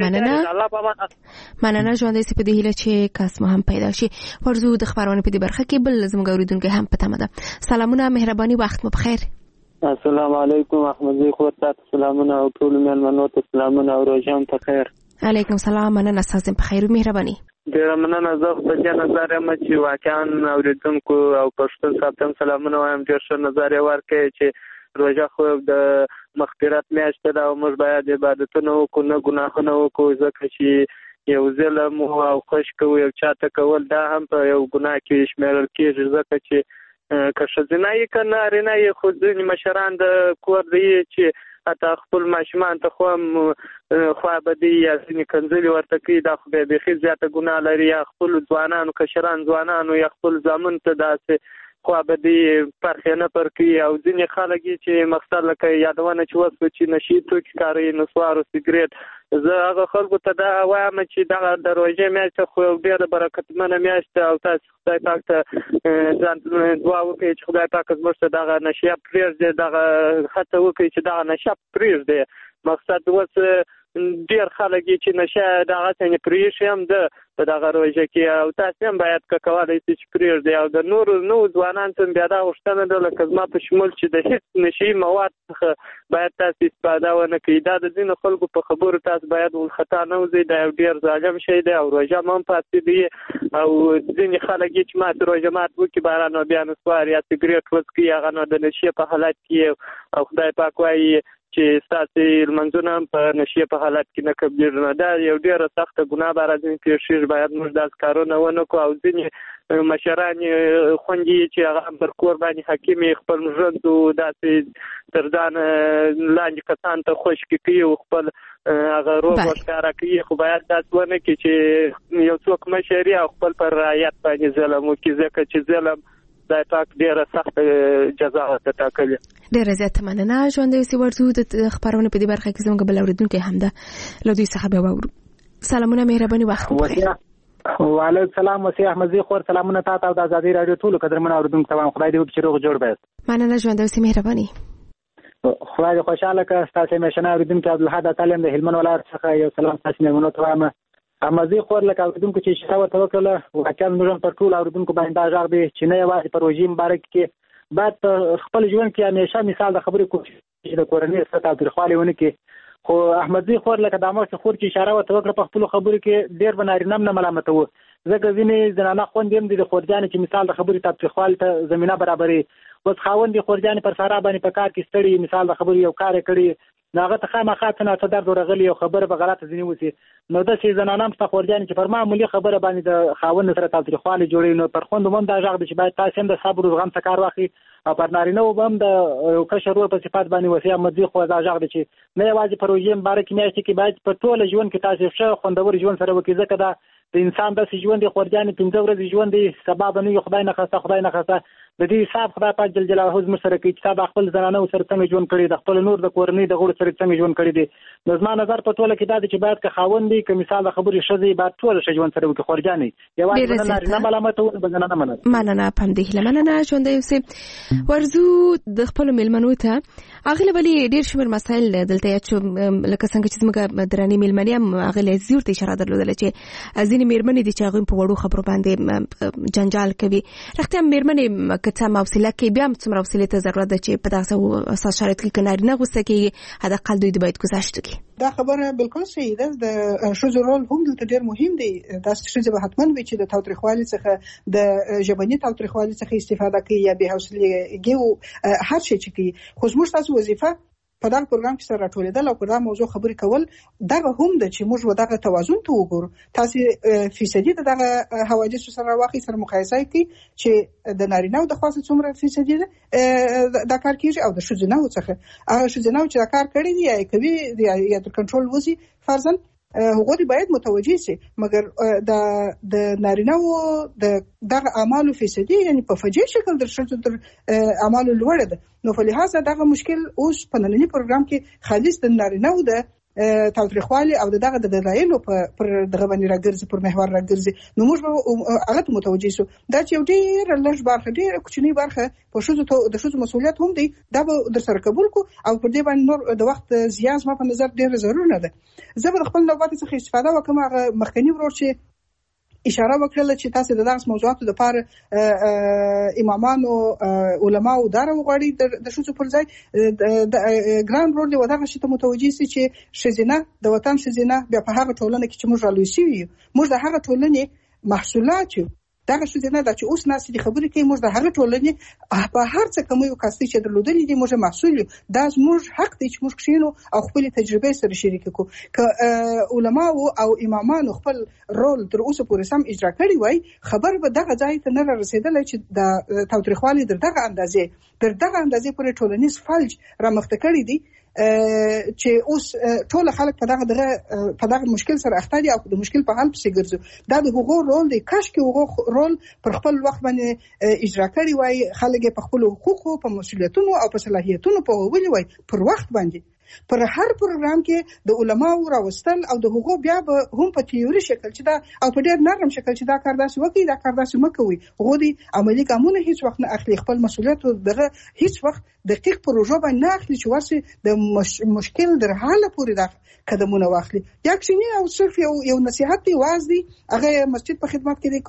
مننه ژوند دې په دې هیله چې کاس مو هم پیدا شي ورزو د خبرونه په دې برخه کې بل زموږ اوریدونکو هم پته مده سلامونه مهرباني وخت مو بخیر السلام علیکم احمد زی خو تاسو سلامونه او ټول مېلمنو ته سلامونه او روزام ته خیر علیکم سلام مننه تاسو په خیر مهرباني ډیر مننه زه په دې نظر یم چې واقعا اوریدونکو او پښتون صاحب سلامونه وایم ډیر ښه نظر ورکړي چې روزه خو د مغفرت میاشت ده او موږ باید عبادتونه وکړو نه ګناهونه وکړو ځکه چې یو ظلم او خوش کوو یو چاته کول دا هم په یو ګناه کې شمیرل کېږي ځکه چې که ښځینه یې که نارینه یې خو ځینې مشران د کور دی چې حتی خپل ماشومان ته خو هم خوابدي یا ځینې کنځلې ورته کوي دا خو بیا بیخي زیاته ګناه لري یا خپلو ځوانانو کشران ځوانانو یا خپل زامنو ته داسې خوابدي پرخې نه پر کوي او ځینې خلک چې مقصد لکه یادونه چې وسو چې نشي توکي کاروي نسوار او سګرټ زه هغه خلکو ته دا وایم چې دغه د روژې میاشت خو ډېره برکتمنه میاشت او تاسو خدای پاک ته ځان دعا وکړئ چې خدای پاک زموږ ته دغه نشه پرېږدي دغه هڅه وکړي چې دغه نشه پرېږدي مقصد اوس ډېر خلک چې نشه دغه څنګه پرېښي هم ده په دغه روژه کې او تاسو هم باید که کولی شئ چې پرېږدئ او د نورو ځوانانو ته بیا دا غوښتنه ده لکه زما په شمول چې د هېڅ نشهیي مواد څخه باید تاسو استفاده ونه کړئ دا د ځینو خلکو په خبرو تاسو باید ورخطا نه وځئ دا یو ډېر ظالم شی دی او روژه هم پاتې دي او ځینې خلک چې ماتې روژه مات وکړي بهر نو بیا نسوار یا سګرېټ وڅکي هغه نو د نشې په حالت کې او خدای پاک وایي چې ستاسو لمنځونه په نشې په حالت کې نه قبلېږي نو دا یو ډېره سخته ګناه به راځي پېښېږي باید موږ داسې کارونه ونه کړو او ځینې مشران خوندي چې هغه پر کور باندې حاکم خپل ژوند داسې تر ځان لاندې کسان ته خوشکې کوي او خپل هغه روغ ورښکاره کوي خو باید داسې ونه کړي چې یو څوک مشر او خپل پر رعیت باندې ظلم وکړي ځکه چې ظلم دا تاک ډیره سخت جزا ته ټاکلې ډیره زیاته مننه ژوند دې ورته د خبرونه په دې برخه کې زموږ بل اوریدونکو هم ده له دوی څخه به وورو سلامونه مهرباني وخت وعلیکم السلام وسی احمد زی خور سلامونه تاسو د ازادي رادیو ټول قدرمن اوریدونکو ته خدای دې وکړي روغ جوړ به مننه ژوند دې مهرباني خدای دې خوشاله کړه تاسو مشنه اوریدونکو عبدالحد تعلیم د هلمند ولایت څخه یو سلام تاسو مېلمنو ته وایم امازي خور لکه اوریدونکو چې شاو توکل واقعا موږ پر ټول اوریدونکو باندې دا ژغ دی چې نه یوازې پر روژې مبارک کې بعد خپل ژوند کې همیشه مثال د خبرې کوشش د کورنۍ سره تاریخوالي ونه کې خو احمدزي خور لکه د امر خور چې اشاره وکړه په خپل خبرې کې ډېر بنارینه نه ملامت وو ځکه ځینې زنانه خوندې هم د خورجان چې مثال د خبرې تاریخوالي ته زمينه برابرې اوس خاوند خورجان پر سارا باندې په کار کې ستړي مثال د خبرې یو کار کړي ناغه ته خامخا څنګه ته درد ورغلی او خبره به غلطه ځنی وسی نو د سي زنانام څخه خورجان چې پر معمولی خبره باندې د خاوند سره تاریخوالي جوړي نو پر خوند مون دا ژغ د چې باید تاسو هم د صبر او زغم څخه کار واخلي او پر نارینه وبم د کشرور په صفات باندې وسی احمدزي خو دا ژغ د چې نه یوازې پروژې مبارک میاشت کې باید په ټول ژوند کې تاسو ښه خوندور ژوند سره وکړئ ځکه دا د انسان د ژوند خورجان 15 ورځې ژوند دی سبب نه خدای نه خاصه د دې حساب خدای پاک جل جلاله زموږ سره کوي چې تا خپل زنانه سره څنګه ژوند کړی د خپل نور د کورنۍ د غړو سره څنګه ژوند کړی دی نو زما نظر په ټوله کې دا دی چې باید که خاوند دی که مثال د خبرې ښځې باید ټول ښه ژوند سره وکړي خورجانې یوازې نارینه ملامت او زنانه مننه په همدې هیله مننه ژوندی اوسئ ورځو د خپلو میلمنو ته هغې له بلې ډېر شمېر مسایل دلته یاد شو لکه څنګه چې زموږ درنې میلمنې هم هغې له زیور ته اشاره درلودله چې ځینې میرمنې دي چې هغوی په وړو خبرو باندې جنجال کوي رښتیا هم میرمنې که څه هم حوصله کوي بیا هم څومره حوصلې ته ضرورت ده چې په دغسې اساس شرایطو کې که نارینه غوسه کېږي حداقل دوی باید ګذشت وکړي دا خبره بالکل صحیح ده د ښځو رول هم دلته ډېر مهم دی داسې ښځې به حتما وي چې د تاوتریخوالي څخه د ژبني تاوتریخوالي څخه استفاده کوي یا بې حوصلګي هر شی چې کوي خو زموږ تاسو وظیفه په دغه پروګرام کې سره راټولېدل او په دا موضوع خبرې کول دغه هم د چې موږ دغه توازن ته وګورو تاسو فیصدي دغه حوادث سره واقعي سره مقایسه کوي چې د نارینه او د خاصه څومره فیصدي دا کار کیږي او د ښځینه څخه هغه ښځینه چې دا کار کړی دی یا کوي یا د کنټرول وزي فرضاً هغوی باید متوجه شي مګر د نارینه او دغه اعمالو فیصدي یعنی په فجیع شکل در ښځو تر اعمالو لوړه ده نو په لحاظ دغه مشکل اوس په نننی پروګرام کې خالص د نارینه او د تاوتریخوالي او دغه د دلایلو پر دغه باندې راګرځي پر محور راګرځي نو موږ هغه ته متوجه شو دا چې ډېر لږ برخه ډېر کوچنی برخه په ښځو د ښځو مسؤلیت هم دی دا به در سره قبول کو او پر دې باندې نور د وخت زیات ما په نظر ډېر ضروري نه ده زه به خپل نوبت څخه استفاده وکم هغه مخکنی ورور چې اشاره وکړه چې تاسو د دغه موضوعاتو لپاره امامانو علماو دار وغواړي د شوڅو پر ځای د ګراند رول دی ودغه شته متوجي سي چې شزینه د وطن شزینه بیا په هغه ټولنه کې چې موږ رالوي شي موږ د هغه ټولنې محصولات یو دغه شزینه د چې اوس ناس دي خبرې کوي موږ د هغه ټولنې په هر څه کوم یو کاستي چې درلودلې دي موږ محصول دا موږ حق دی چې موږ کښینو او خپل تجربه سره شریک کړو ک علما او امامان خپل رول تر اوسه پورې سم اجرا کړی وای خبر به دغه ځای ته نه رسیدل چې د تاوتریخوالي دغه اندازې پورې ټولنیز فلج رامخته کړی دی چې اوس ټول خلک په دغه مشکل سره اخته دي او د مشکل په حل پسې ګرځي دا د هغو رول دی کاش کې هغو رول پر خپل وخت باندې اجرا کړی وای خلک په خپل حقوقو په مسؤلیتونو او په صلاحیتونو په ویلي وای پر وخت باندې پر هر پروګرام کې د علماو راوستل او د هغو بیا به هم په تیوري شکل چې دا او په ډېر نرم شکل چې دا کار داسې وکړي دا کار داسې مکوي هغو دي عملي ګامونه هیڅ وخت نه اخلي خپل مسؤلیت دغه هیڅ وخت دقیق پروژه باندې نه اخلي چې ورسي د مشکل در حاله پورې دا قدمونه واخلي یا کښینی او صرف یو نصيحت دی واز دی هغه مسجد په خدمت کې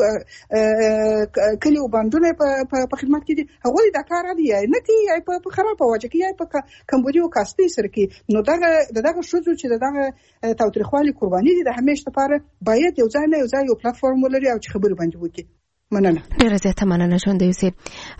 دی کلی او باندونه په خدمت کې دي هغه دا کار دی نه کی په خراب واجه کې په کمبودیو کاستي سره کې نو دغه شوزو چې دغه تاوتریخوالي قرباني دي د همیشه لپاره باید یو ځای یو پلیټفارم ولري او چې خبرې باندې وکړي مننه ډیره زیاته مننه ژوندی اوسئ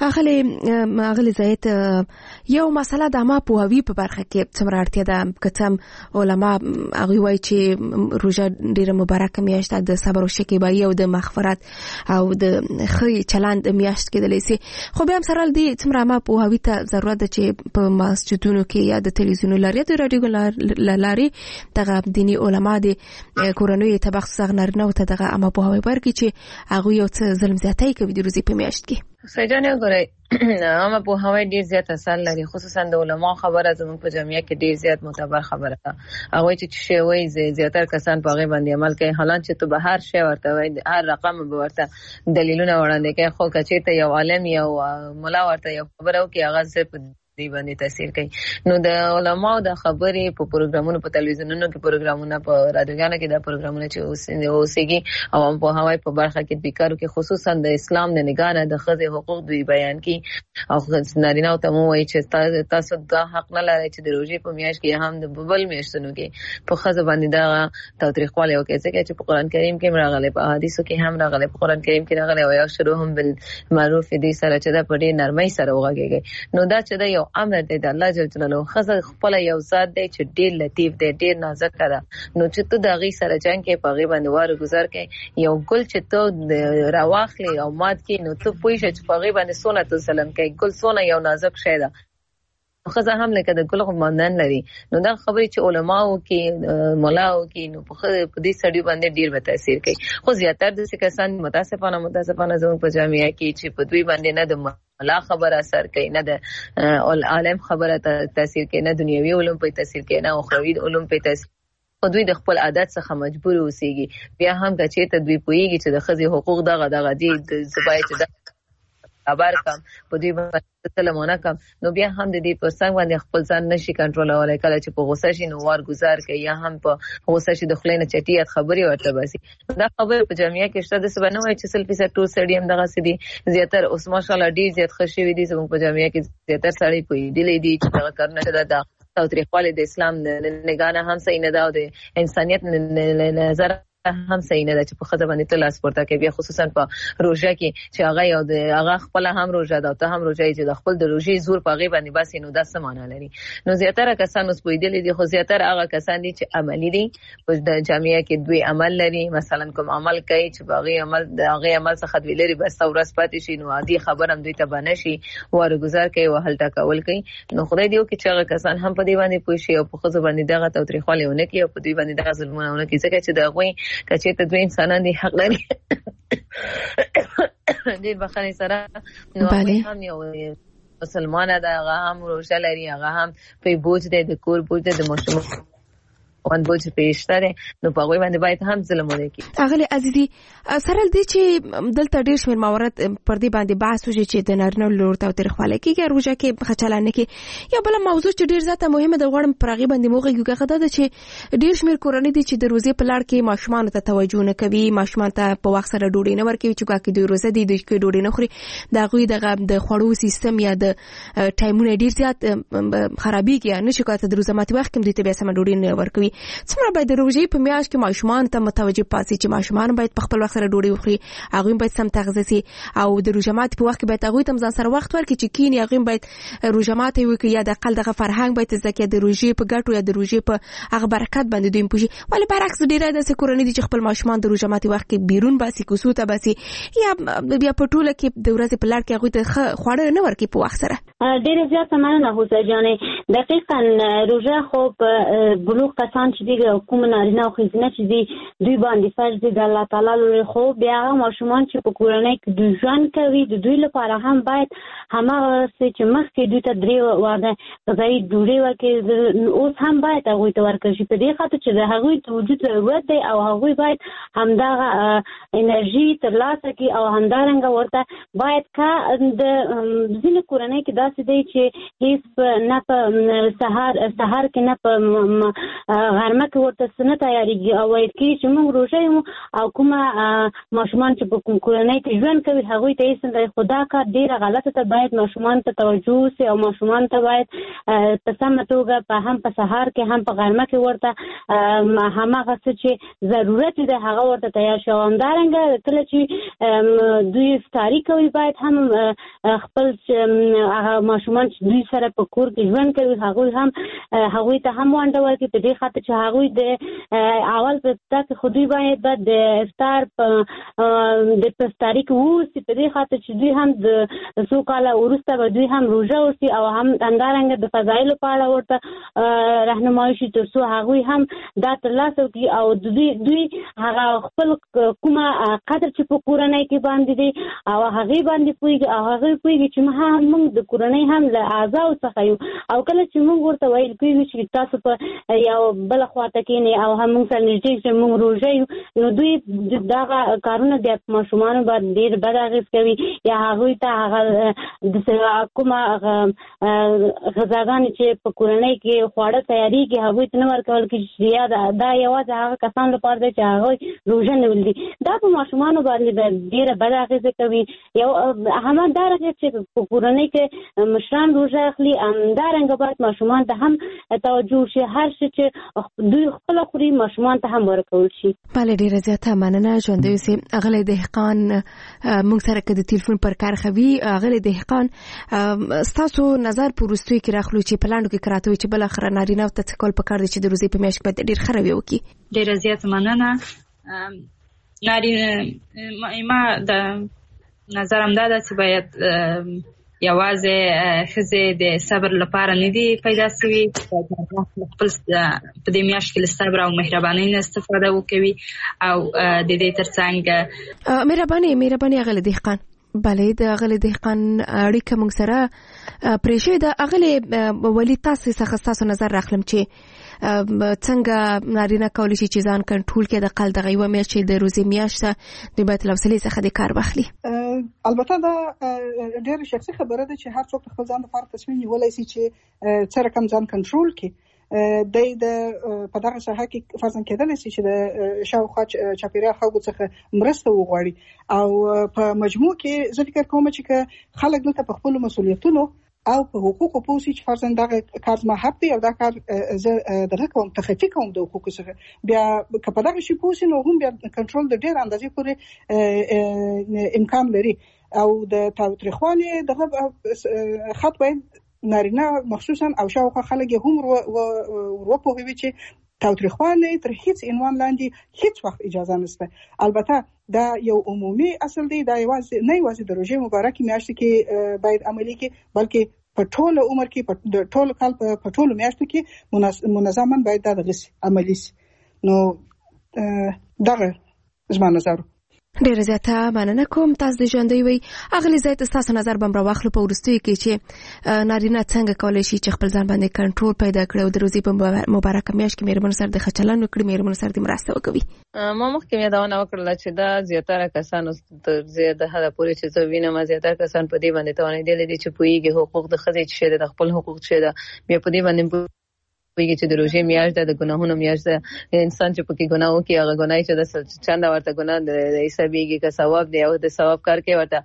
اغلی زاید یو مسله د ما پوهاوی په برخه کې څومره اړتیا ده که څه علما هغوی وایي چې روژه ډیره مبارکه میاشت ده د صبر او شکیبایي او د مغفرت او د ښه چلند میاشت کېدلی سي خو بیا هم سره له دې څومره ما پوهاوي ته ضرورت ده چې په مسجدونو کې یا د تلویزیونو لارې یا د راډیو له لارې دغه دیني علما د کورنیو ته بخصوص هغه نارینه‌و ته دغه عامه پوهاوی ورکړي چې هغوی یو څه ظلم زیاتۍ کوي د روزي په میاشت کې سیدان وګورئ عامه پوهاوی ډیر زیات اثر لري خصوصا د علماء خبره زموږ په جامعه کې ډیر زیات معتبر خبره ده هغه چې شی وایي زیاتره کسان په هغه باندې عمل کوي حالانکه چې ته به هر شی ورته وایي هر رقم به ورته دلیلونه وړاندې کوي خو کچې ته یو عالم یو مولا ورته یو خبره وکړي هغه صرف دی باندې تاثیر کوي نو د علماء د خبرې په پروګرامونو په تلویزیونونو کې پروګرامونه په رادیوګانو کې د پروګرامونه چې اوسېږي او په هواي په برخه کې بیکارو کې خصوصا د اسلام د نگاه د ښځې حقوق دوی بیان کوي او نارینه ته مو وایي چې تاسو دا حق نه لرئ چې د روزي په میاشت کې هم د بل میاشتونو کې په ښځه باندې دا تاوتریخوالی وکړي ځکه چې په قرآن کریم کې راغلي په احادیثو کې هم راغلي په قرآن کریم کې راغلي او یو شروع هم بالمعروف دي سره چې دا په ډېر نرمۍ سره وغږیږي نو دا چې دا یو امر دی د الله جل جلاله خزه خپل یو ذات دی چې ډیر لطیف دی ډیر نازک ده نو چې ته د غي سره جنگ کې په غي باندې واره گزار کې یو ګل چې ته راواخلې او مات کې نو ته پوي چې په غي باندې سونه ته سلام کوي ګل سونه یو نازک شی ده خزه هم لکه د ګل غمندان لري نو دا خبرې چې علماو کې مولاو کې نو په دې سړي باندې ډیر به تاثیر کوي خو زیاتره د کسان متاسفانه زموږ په جامعه کې چې په دوی باندې نه د لا خبره اثر کوي، نه د عالم خبره تاثیر کوي، نه دنیوي علوم په تاثیر کوي، نه اخروی علوم په تاثیر. دوی د خپل عادت څخه مجبور اوسېږي. بیا هم که چېرته دوی پوهېږي چې د ښځې حقوق دغه دي زبای چې خبر کم په دوی باندې سلامونه کم، نو بیا هم د دې پر څنګ باندې خپل ځان نشي کنټرولولای. کله چې په غوسه شي نو وار گزار کوي، یا هم په غوسه شي د خولې نه چټیات خبرې ورته باسي. دا خبره په جامعه کې شته، د څه نه وایي چې 100% ټول سړي هم دغه سړي زیاتره اوس ماشاءالله ډیر زیات خوشي وي دي. زموږ په جامعه کې زیاتره سړي پوهېدلي دي چې دغه کارونه چې دا تاوتریخوالی د اسلام نگاه نه هم صحیح نه ده او د انسانیت نظر هم صحیح نه ده چې په خزه باندې تل اسپورته کوي، بیا خصوصا په روژه کې چې هغه یو د هغه خپل هم روژه ده او ته هم روژه چې د خپل د روژې زور په هغې باندې بس نو دا څه معنا لري. نو زیاتره کسان اوس پوهېدلي دي، خو زیاتره هغه کسان دي چې عملي دي. په د جامعه کې دوی عمل لري، مثلا کوم عمل کوي چې په هغې عمل څخه دوی لري بس ورځ پاتې شي، نو عادي خبر هم دوی ته به نه شي، واره ګزار کوي، وهل ټکول کوي. نو خدای دې وکړي چې هغه کسان هم په دې باندې پوه شي او په ښځو باندې دغه تاوتریخوالی ونه کړي او په دوی باندې دغه ظلمونه ونه کړي، ځکه چې د هغوی که چېرته دوی انسانان دي حق لري ډېر بخښنې سره. نو هم یو مسلمانه ده، هغه هم روژه لري، هغه هم په بوج دی، د کور بوج دی، د ماشومان بوج پېشته دی، نو په هغوی باندې باید هم ظلم ونه کړي. اغلې عزیزي سره دې چې دلته ډېر شمېر موارد پر دې باندې بحث وشي چې د نارینه لور تاوتریخوالی کېږي روژه کې ښه چلند نه کوي. یا بله موضوع چې ډېر زیاته مهمه ده غواړم پر هغې باندې وغږېږو، هغه دا ده چې ډېر شمېر کورنۍ دي چې د روژې په لړ کې ماشومانو ته توجه نه کوي، ماشومان ته په وخت سره ډوډۍ نه ورکوي چې ګواکې دوی روژه دي، دوی ډوډۍ نه خوري، د هغوی د خوړو سیستم یا د ټایمونه ډېر زیات خرابېږي، یا نشي کولی د روژه ماتي وخت کې دوی ته بیا سمه ډوډۍ نه ورکوي. څومره باید د روژې په میاشت کې ماشومان ته متوجه پاتې چې ماشومان باید په خپل وخت سره ډوډۍ وخوري، هغوی باید سم تغذیه شي، او د روژه ماتي په وخت کې باید هغوی ته ځان سره وخت ورکړي چې کیني، هغوی باید روژه ماتي وکړي، یا د اقل دغه فرهنګ باید زده کړي د روژې په ګټو یا د روژې په هغه برکت باندې دوی پوه شي. ولې برعکس ډېری داسې کورنۍ دي چې خپل ماشومان د روژه ماتي وخت کې بیرون باسي، کوڅو ته باسي، یا بیا په ټوله کې د ورځې په لړ کې هغوی ته ښه خواړه نه ورکوي په وخت سره. ډېره زیاته مننه حوسه جانې. دقیقا روژه خو په بلوغ کسان چې دي کوم نارینه او ښځینه چې دي دوی باندې فرض دي د الله تعالی لورې، خو بیا هغه ماشومان چې په کورنۍ کې دوی ژوند کوي د دوی لپاره هم باید هماغه چې مخکې دوی ته 3 وعده غذایي ډوډۍ ورکړي اوس هم باید هغوی ته ورکړل شي، په دې خاطر چې د هغوی د وجود ضرورت دی او هغوی باید همدغه انرژي ترلاسه کړي. او همدارنګه ورته باید که د ځینې کورنۍ کې داسې دی چې هیڅ نه په سهار کې نه په غرمه کې ورته څه نه تیارېږي او ویل کېږي چې موږ روژه یو، او کومه ماشومان چې په کوم کورنۍ کې ژوند کوي هغوی ته هېڅ نه دی. خو دا کار ډېره غلطه ده، باید ماشومان ته توجه وسي او ماشومان ته باید په سمه توګه هم په سهار کې هم په غرمه کې ورته هماغه څه چې ضرورت دی هغه ورته تیار شي. او همدارنګه کله چې دوی افطاري کوي باید هم خپل هغه ماشومان چې دوی سره په کور کې ژوند کوي هغوی ته هم ونډه ورکړي، په دې خاطر چې هغوی د اول په ابتدا کې خو دوی باید د افطار د افطاري کې ووسي، په دې خاطر چې دوی هم د څو کاله وروسته به دوی هم روژه وسي او همدارنګه د فضایلو په اړه ورته رهنمایي شي تر څو هغوی هم دا ترلاسه وکړي او دوی هغه خپل کومه قدر چې په کورنۍ کې باندې دی او هغې باندې پوهېږي او هغې پوهېږي چې موږ د کورنۍ هم له اعضاو څخه یو. او کله چې موږ ورته ویل کېږي چې تاسو په یو بله خواته کښېنئ او هم موږ سره نږدې چې موږ روژه یو، نو دوی دغه کارونه بیا په ماشومانو باندې ډېر بد اغېز کوي، یا هغوی ته هغه کومه غذاګانې چې په کورنۍ کې خواړه تیارېږي هغوی ته نه ورکول کېږي، یا دا یوازې هغه کسانو لپاره دی چې هغوی روژه نیولي دي. دا په ماشومانو باندې ډېره بد اغېزه کوي. یو همدارنګه چې په کورنۍ کې مشران روژه اخلي همدارنګه باید ماشومان ته هم توجه شي، هر شي چې دوی خپله خوري ماشومان ته هم ورکول شي. بله ډېره زیاته مننه ژوندی اوسئ. اغلی دهقان موږ سره که د تلیفون پر کارښه وي، اغلی دهقان ستاسو نظر په وروستیو کې راخلو چې په لنډو کې کراته وي چې بالاخره نارینهو ته څه کول پکار دی چې د روژې په میاشت کې باید ډېر ښه رویه وکړي. ډېره زیاته مننه. ما د نظر همدا ده چې باید یوازې ښځې د صبر لپاره نه دي پیدا شوي، خپل په دې میاشت کې له صبر او مهربانۍ نه استفاده وکوي او د دې ترڅنګ مهرباني اغلی دهقان بله د اغلی دهقان اړیکه موږ سره پرېښې د اغلی ولی تاسو څخه تاسو نظر راخلم چې څنګه نارینه کولی شي چې ځان کنټرول کړي د قل دغه یوه میاشت چې د روزې میاشت د بیت الوصلې څخه د کار واخلي. البته دا ډېر شخصي خبره ده چې هر څوک خپل ځان لپاره تصمیم نیولی شي چې څه رقم ځان کنټرول کړي. د په دغه ساحه کې فرضاً کېدلی شي چې د شاوخوا چاپیریال خلکو څخه مرسته وغواړي او په مجموع کې زه فکر کوم چې خلک دلته په خپلو مسؤلیتونو او په حقوقو پوه شي چې فرضاً دغه کار زما حق دی او دا کار زه دغه کوم تخفي کوم د حقوقو څخه. بیا که په دغه شي پوه شي نو هم بیا کنټرول د ډېر اندازې پورې امکان لري او د تاوتریخوالي دغه خط باید نارینه مخصوصا او شاوخوا خلک هم وروپوهوي چې تاوتریخوالی تر هیڅ عنوان لاندې هیڅ وخت اجازه نشته. البته دا یو عمومي اصل دی، دا نه یوازې د روژې مبارکې میاشتې کې باید عملي کې بلکې په ټول عمر کې په ټول کال په ټول میاشتو کې منظما باید دا دغه عملي شي. نو دغه زما نظر. ډیره زیاته مننه کوم. تاسو د ژوندۍ وي اغلی زیات تاسو نظر بم راوخلو په ورستوي کې چې نارینه څنګه کولای شي چې خپل ځان باندې کنټرول پیدا کړي او د روزي په مبارکه میاشت کې میرمن سره د خچلن وکړي، میرمن سره د مرسته وکړي. ما مخکې یادونه وکړه چې دا زیاتره کسانو تر زیاته حد پورې چې زه وینم زیاتره کسان په دې باندې توانېدل دي چې پوهیږي حقوق د ښځې چې د خپل حقوق چې دا بیا په دې باندې چې د روژې میاشت د ګناهونو میاشت ده. انسان چې پکې ګناه وکړي هغه ګناه چې د چنده ورته ګناه د حسابېږي که ثواب دی او د ثواب کار کوي ورته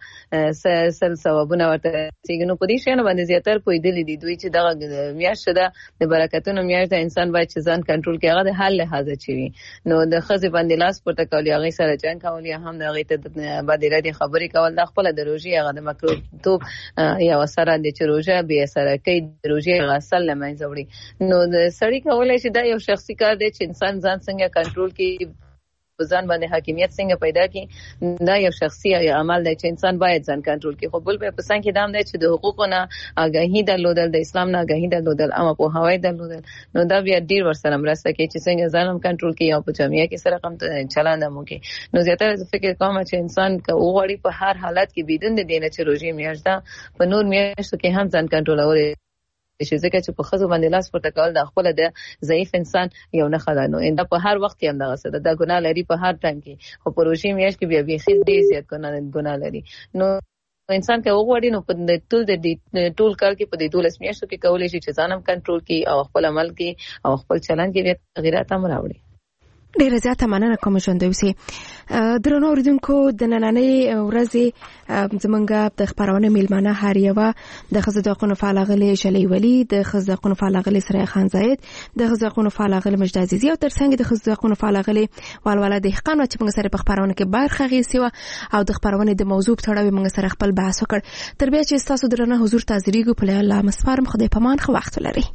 سل ثوابونه ورته رسېږي. نو په دې شیانو باندې زیاتر پوهېدلي دي دوی چې دغه میاشت ده د برکتونو میاشت ده. انسان باید چې ځان کنټرول کړي هغه د حل لحاظه چې وي. نو د ښځې باندې لاس پورته کول هغې سره جنګ کول یا هم د هغې ته باندې ردې خبرې کول دا خپله د روژې هغه د مکروهتوب یوه سره دی چې روژه بې اثره کوي، د روژې هغه اصل له منځه وړي. نو سړی کولای شي دا یو شخصي کار دی چې انسان ځان څنګه کنټرول کړي، ځان باندې حاکمیت څنګه پیدا کړي. دا یو شخصي عمل دی چې انسان باید ځان کنټرول کړي. خو بل په پسند کې دام دی چې د حقوقو نه آګاهي درلودل، د اسلام نه آګاهي درلودل، اما په هوای درلودل، نو دا بیا ډیر ورسره مرسته کوي چې څنګه ځان کنټرول کړي او په جامعه کې سره کوم چلند مو کوي. نو زیاتره فکر کوم چې انسان که وغواړي په هر حالت کې بدون د دینه چې روژې میاشت ده په نور میاشتو کې هم ځان کنټرولول شي، ځکه چې په ښځو باندې لاس پورته کول د خپله د ضعیف انسان یو نښه ده. نو دا په هر وخت کې هم دغسې ده، دا ګناه لري په هر ټایم کې، خو په روژې میاشت کې بیا بیخي ډېر زیات ګناه لري. نو انسان که وغواړي نو په ټول کال کې په دې 12 میاشتو کې کولی شي چې ځان هم کنټرول کړي او خپل عمل کې او خپل چلند کې بیا تغیرات هم راوړي. ډیره زیاته مننه کوم ژوندۍ اوسئ. درنو اوریدونکو د نننۍ ورځې زمونږ د خپرونې میلمانه هر یوه د ښځو د حقونو فعال اغلې شلۍ ولي، د ښځو د حقونو فعال اغلې سرای خان زاید، د ښځو د حقونو فعال اغلې مجد عزیزي او ترڅنګ د ښځو د حقونو فعال اغلې والواله دهقان چې موږ سره په خپرونه کې برخه اخیستې وه او د خپرونې د موضوع په تړاو موږ سره خپل بحث وکړ. تر بیا چې ستاسو درنه حضور ته حاضرېږو په الله مسپارم. خدای پامان، ښه وخت ولرئ.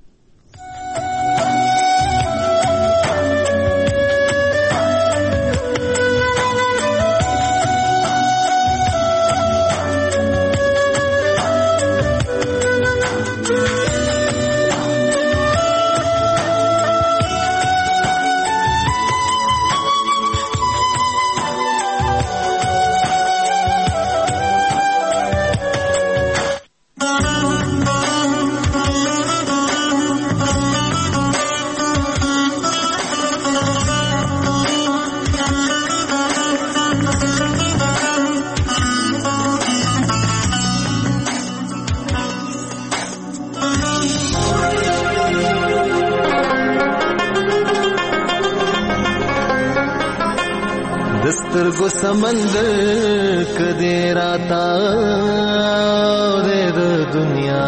दस्तरगो समंदर कदे राता दे दुनिया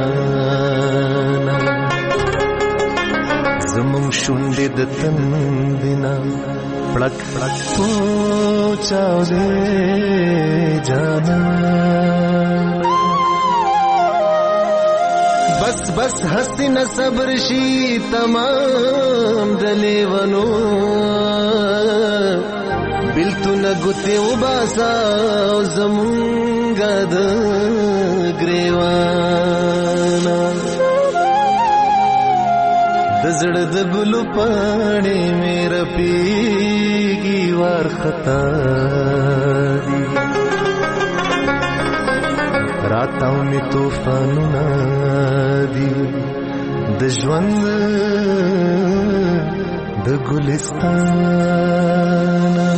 जमुं शुंडे दतन दिना पड़क पड़क पहुंचाओ दे जाना बस बस हस्ती न सब्र शी तमाम दले वनो बिल्तु न गुते उबासा जमुंगा द ग्रेवाना दजड़ दबलु पाने मेरा पीगी वार खता راتاو می توفانونه دي د ژوند د ګلستان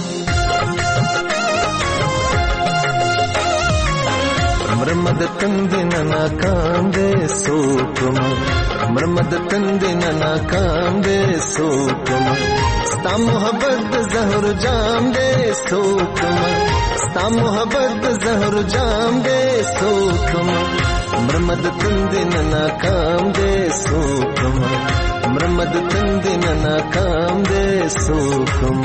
مرمد تندن ناکام دے سوکم مرمد تندن ناکام دے سوکم ستا محبت زہر جام دے سوکم ستا محبت زہر جام دے سوکم مرمد تندن ناکام دے سوکم مرمد تندن ناکام دے سوکم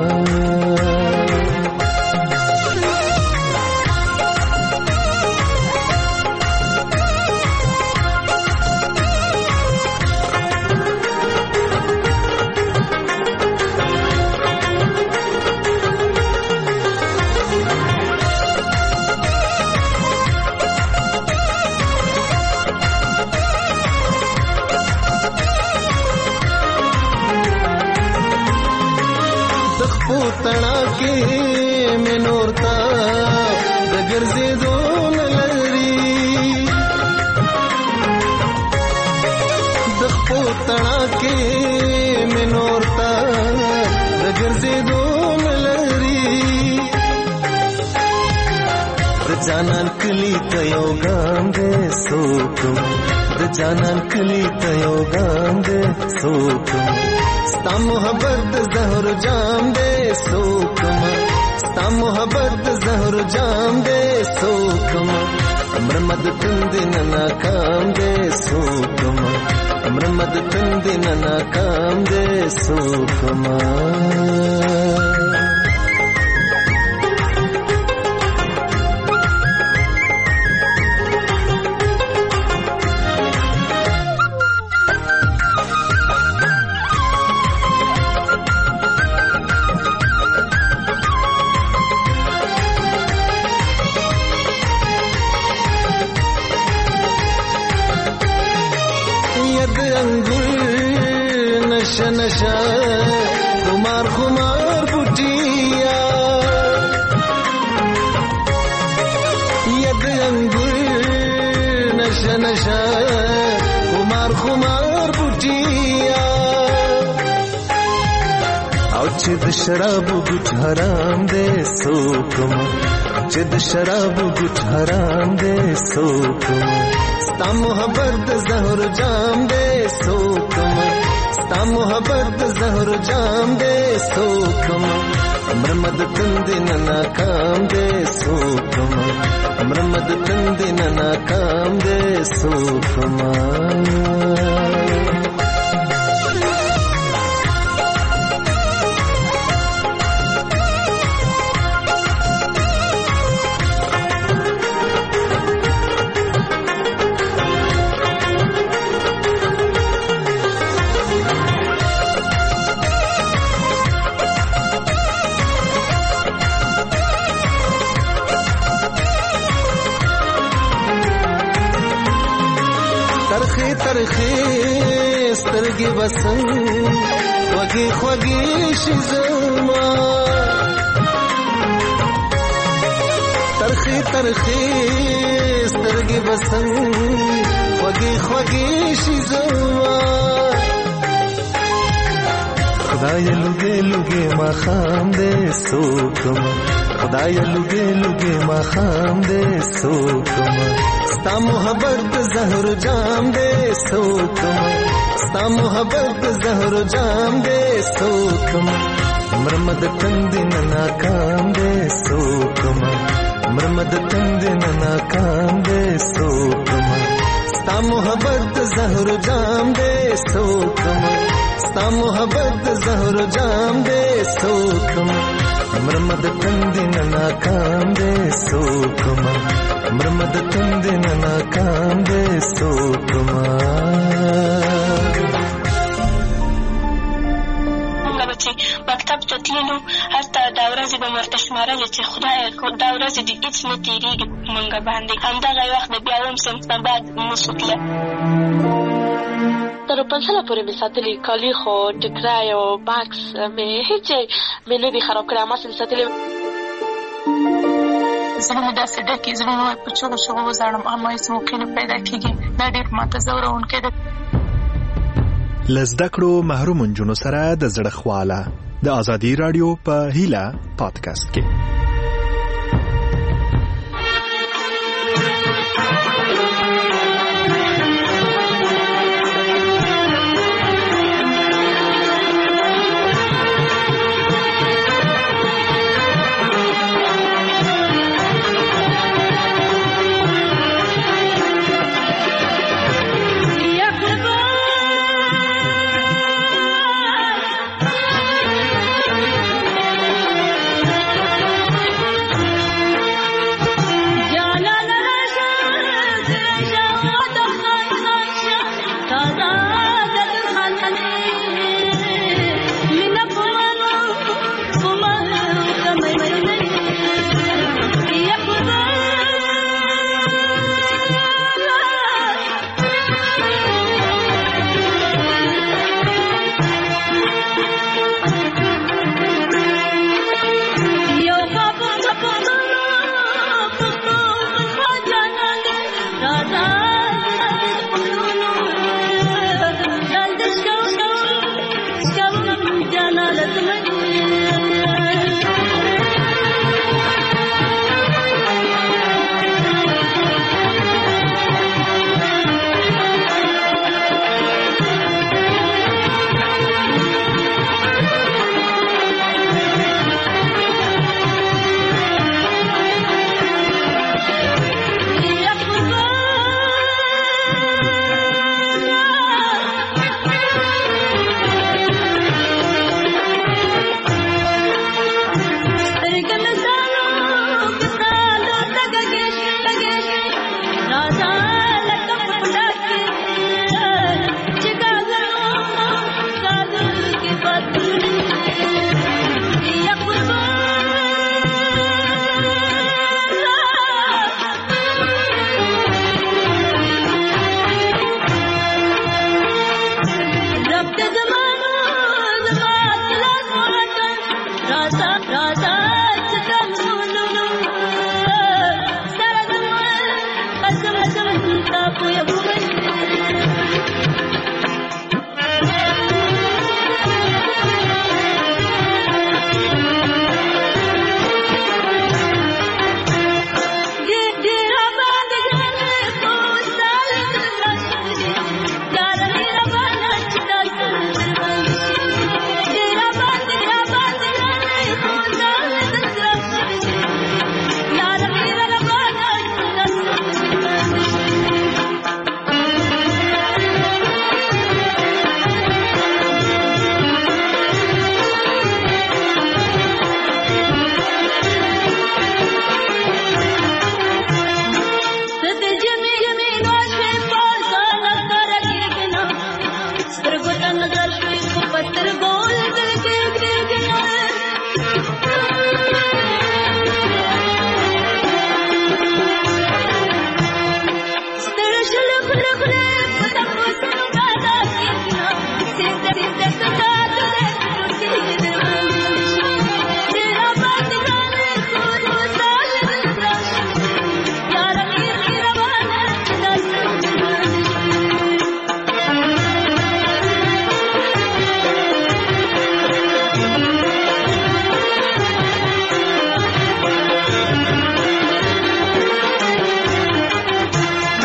تنا کې منورتا د ګرځېدو نه لري د خپل تنا کې منورتا د ګرځېدو نه لري د جانان کلی ته یو ګام دې سوکم د جانان کلی ته یو ګام دې سوکم ستا محبت زہر جام دے سوکم ستا محبت زہر جام دے سوکم مرمد تندن ناکام دے سوکم مرمد تندن ناکام دے سوکم नशा खुमार खुमार बुटिया यद अंगुर नशा नशा खुमार खुमार बुटिया او چې د شراب ګټ حرام دې سوکم چې د شراب ګټ حرام دې سوکم ستا محبت زهر جام دې سوکم ستا محبت زهر جام دے سوکم مرمد تندن ناکام دے سوکم مرمد تندن ناکام دے سوکم ترخی سترګې بسن خوږې خوږې شي زما ترخی سترګې بسن خوږې خوږې شي زما خدای لږه لږه ما خام دې سوکم خدای لږه لږه ما خام دې سوکم ستا محبت زہر جام دے سوکم ستا محبت زہر جام دے سوکم مرمد تندن ناکام دے سوکم مرمد تندن ناکام دے سوکم ستا محبت زہر جام دے سوکم ستا محبت زہر جام دے سوکم مرمد تندن ناکام دے سوکم مرمد تندن ناکام دے سوکما مکتب ته تللو هلته دا ورځې به مې ورته شمارلې چې خدایه دا ورځې دې هېڅ نه تېرېږي په موږ باندې همدغه وخت د بیا اووم صنف نه بعد نسو تله تر پنځله پورې مې ساتلي کالي خو ټکری او بکس مې هېڅ مې نه دي خراب کړی هماسې مې ساتلي زړه مې داسې ډکې زړه مې په چغو چغو وزاړم اما هېڅ موقع نه پیدا کېږي. دا ډېر ماته ځورونکی ده. له زده کړو محروم نجونو سره د زړه خواله د ازادي راډیو په هیله پادکاسټ کې.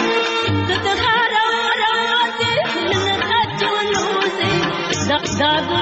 Dog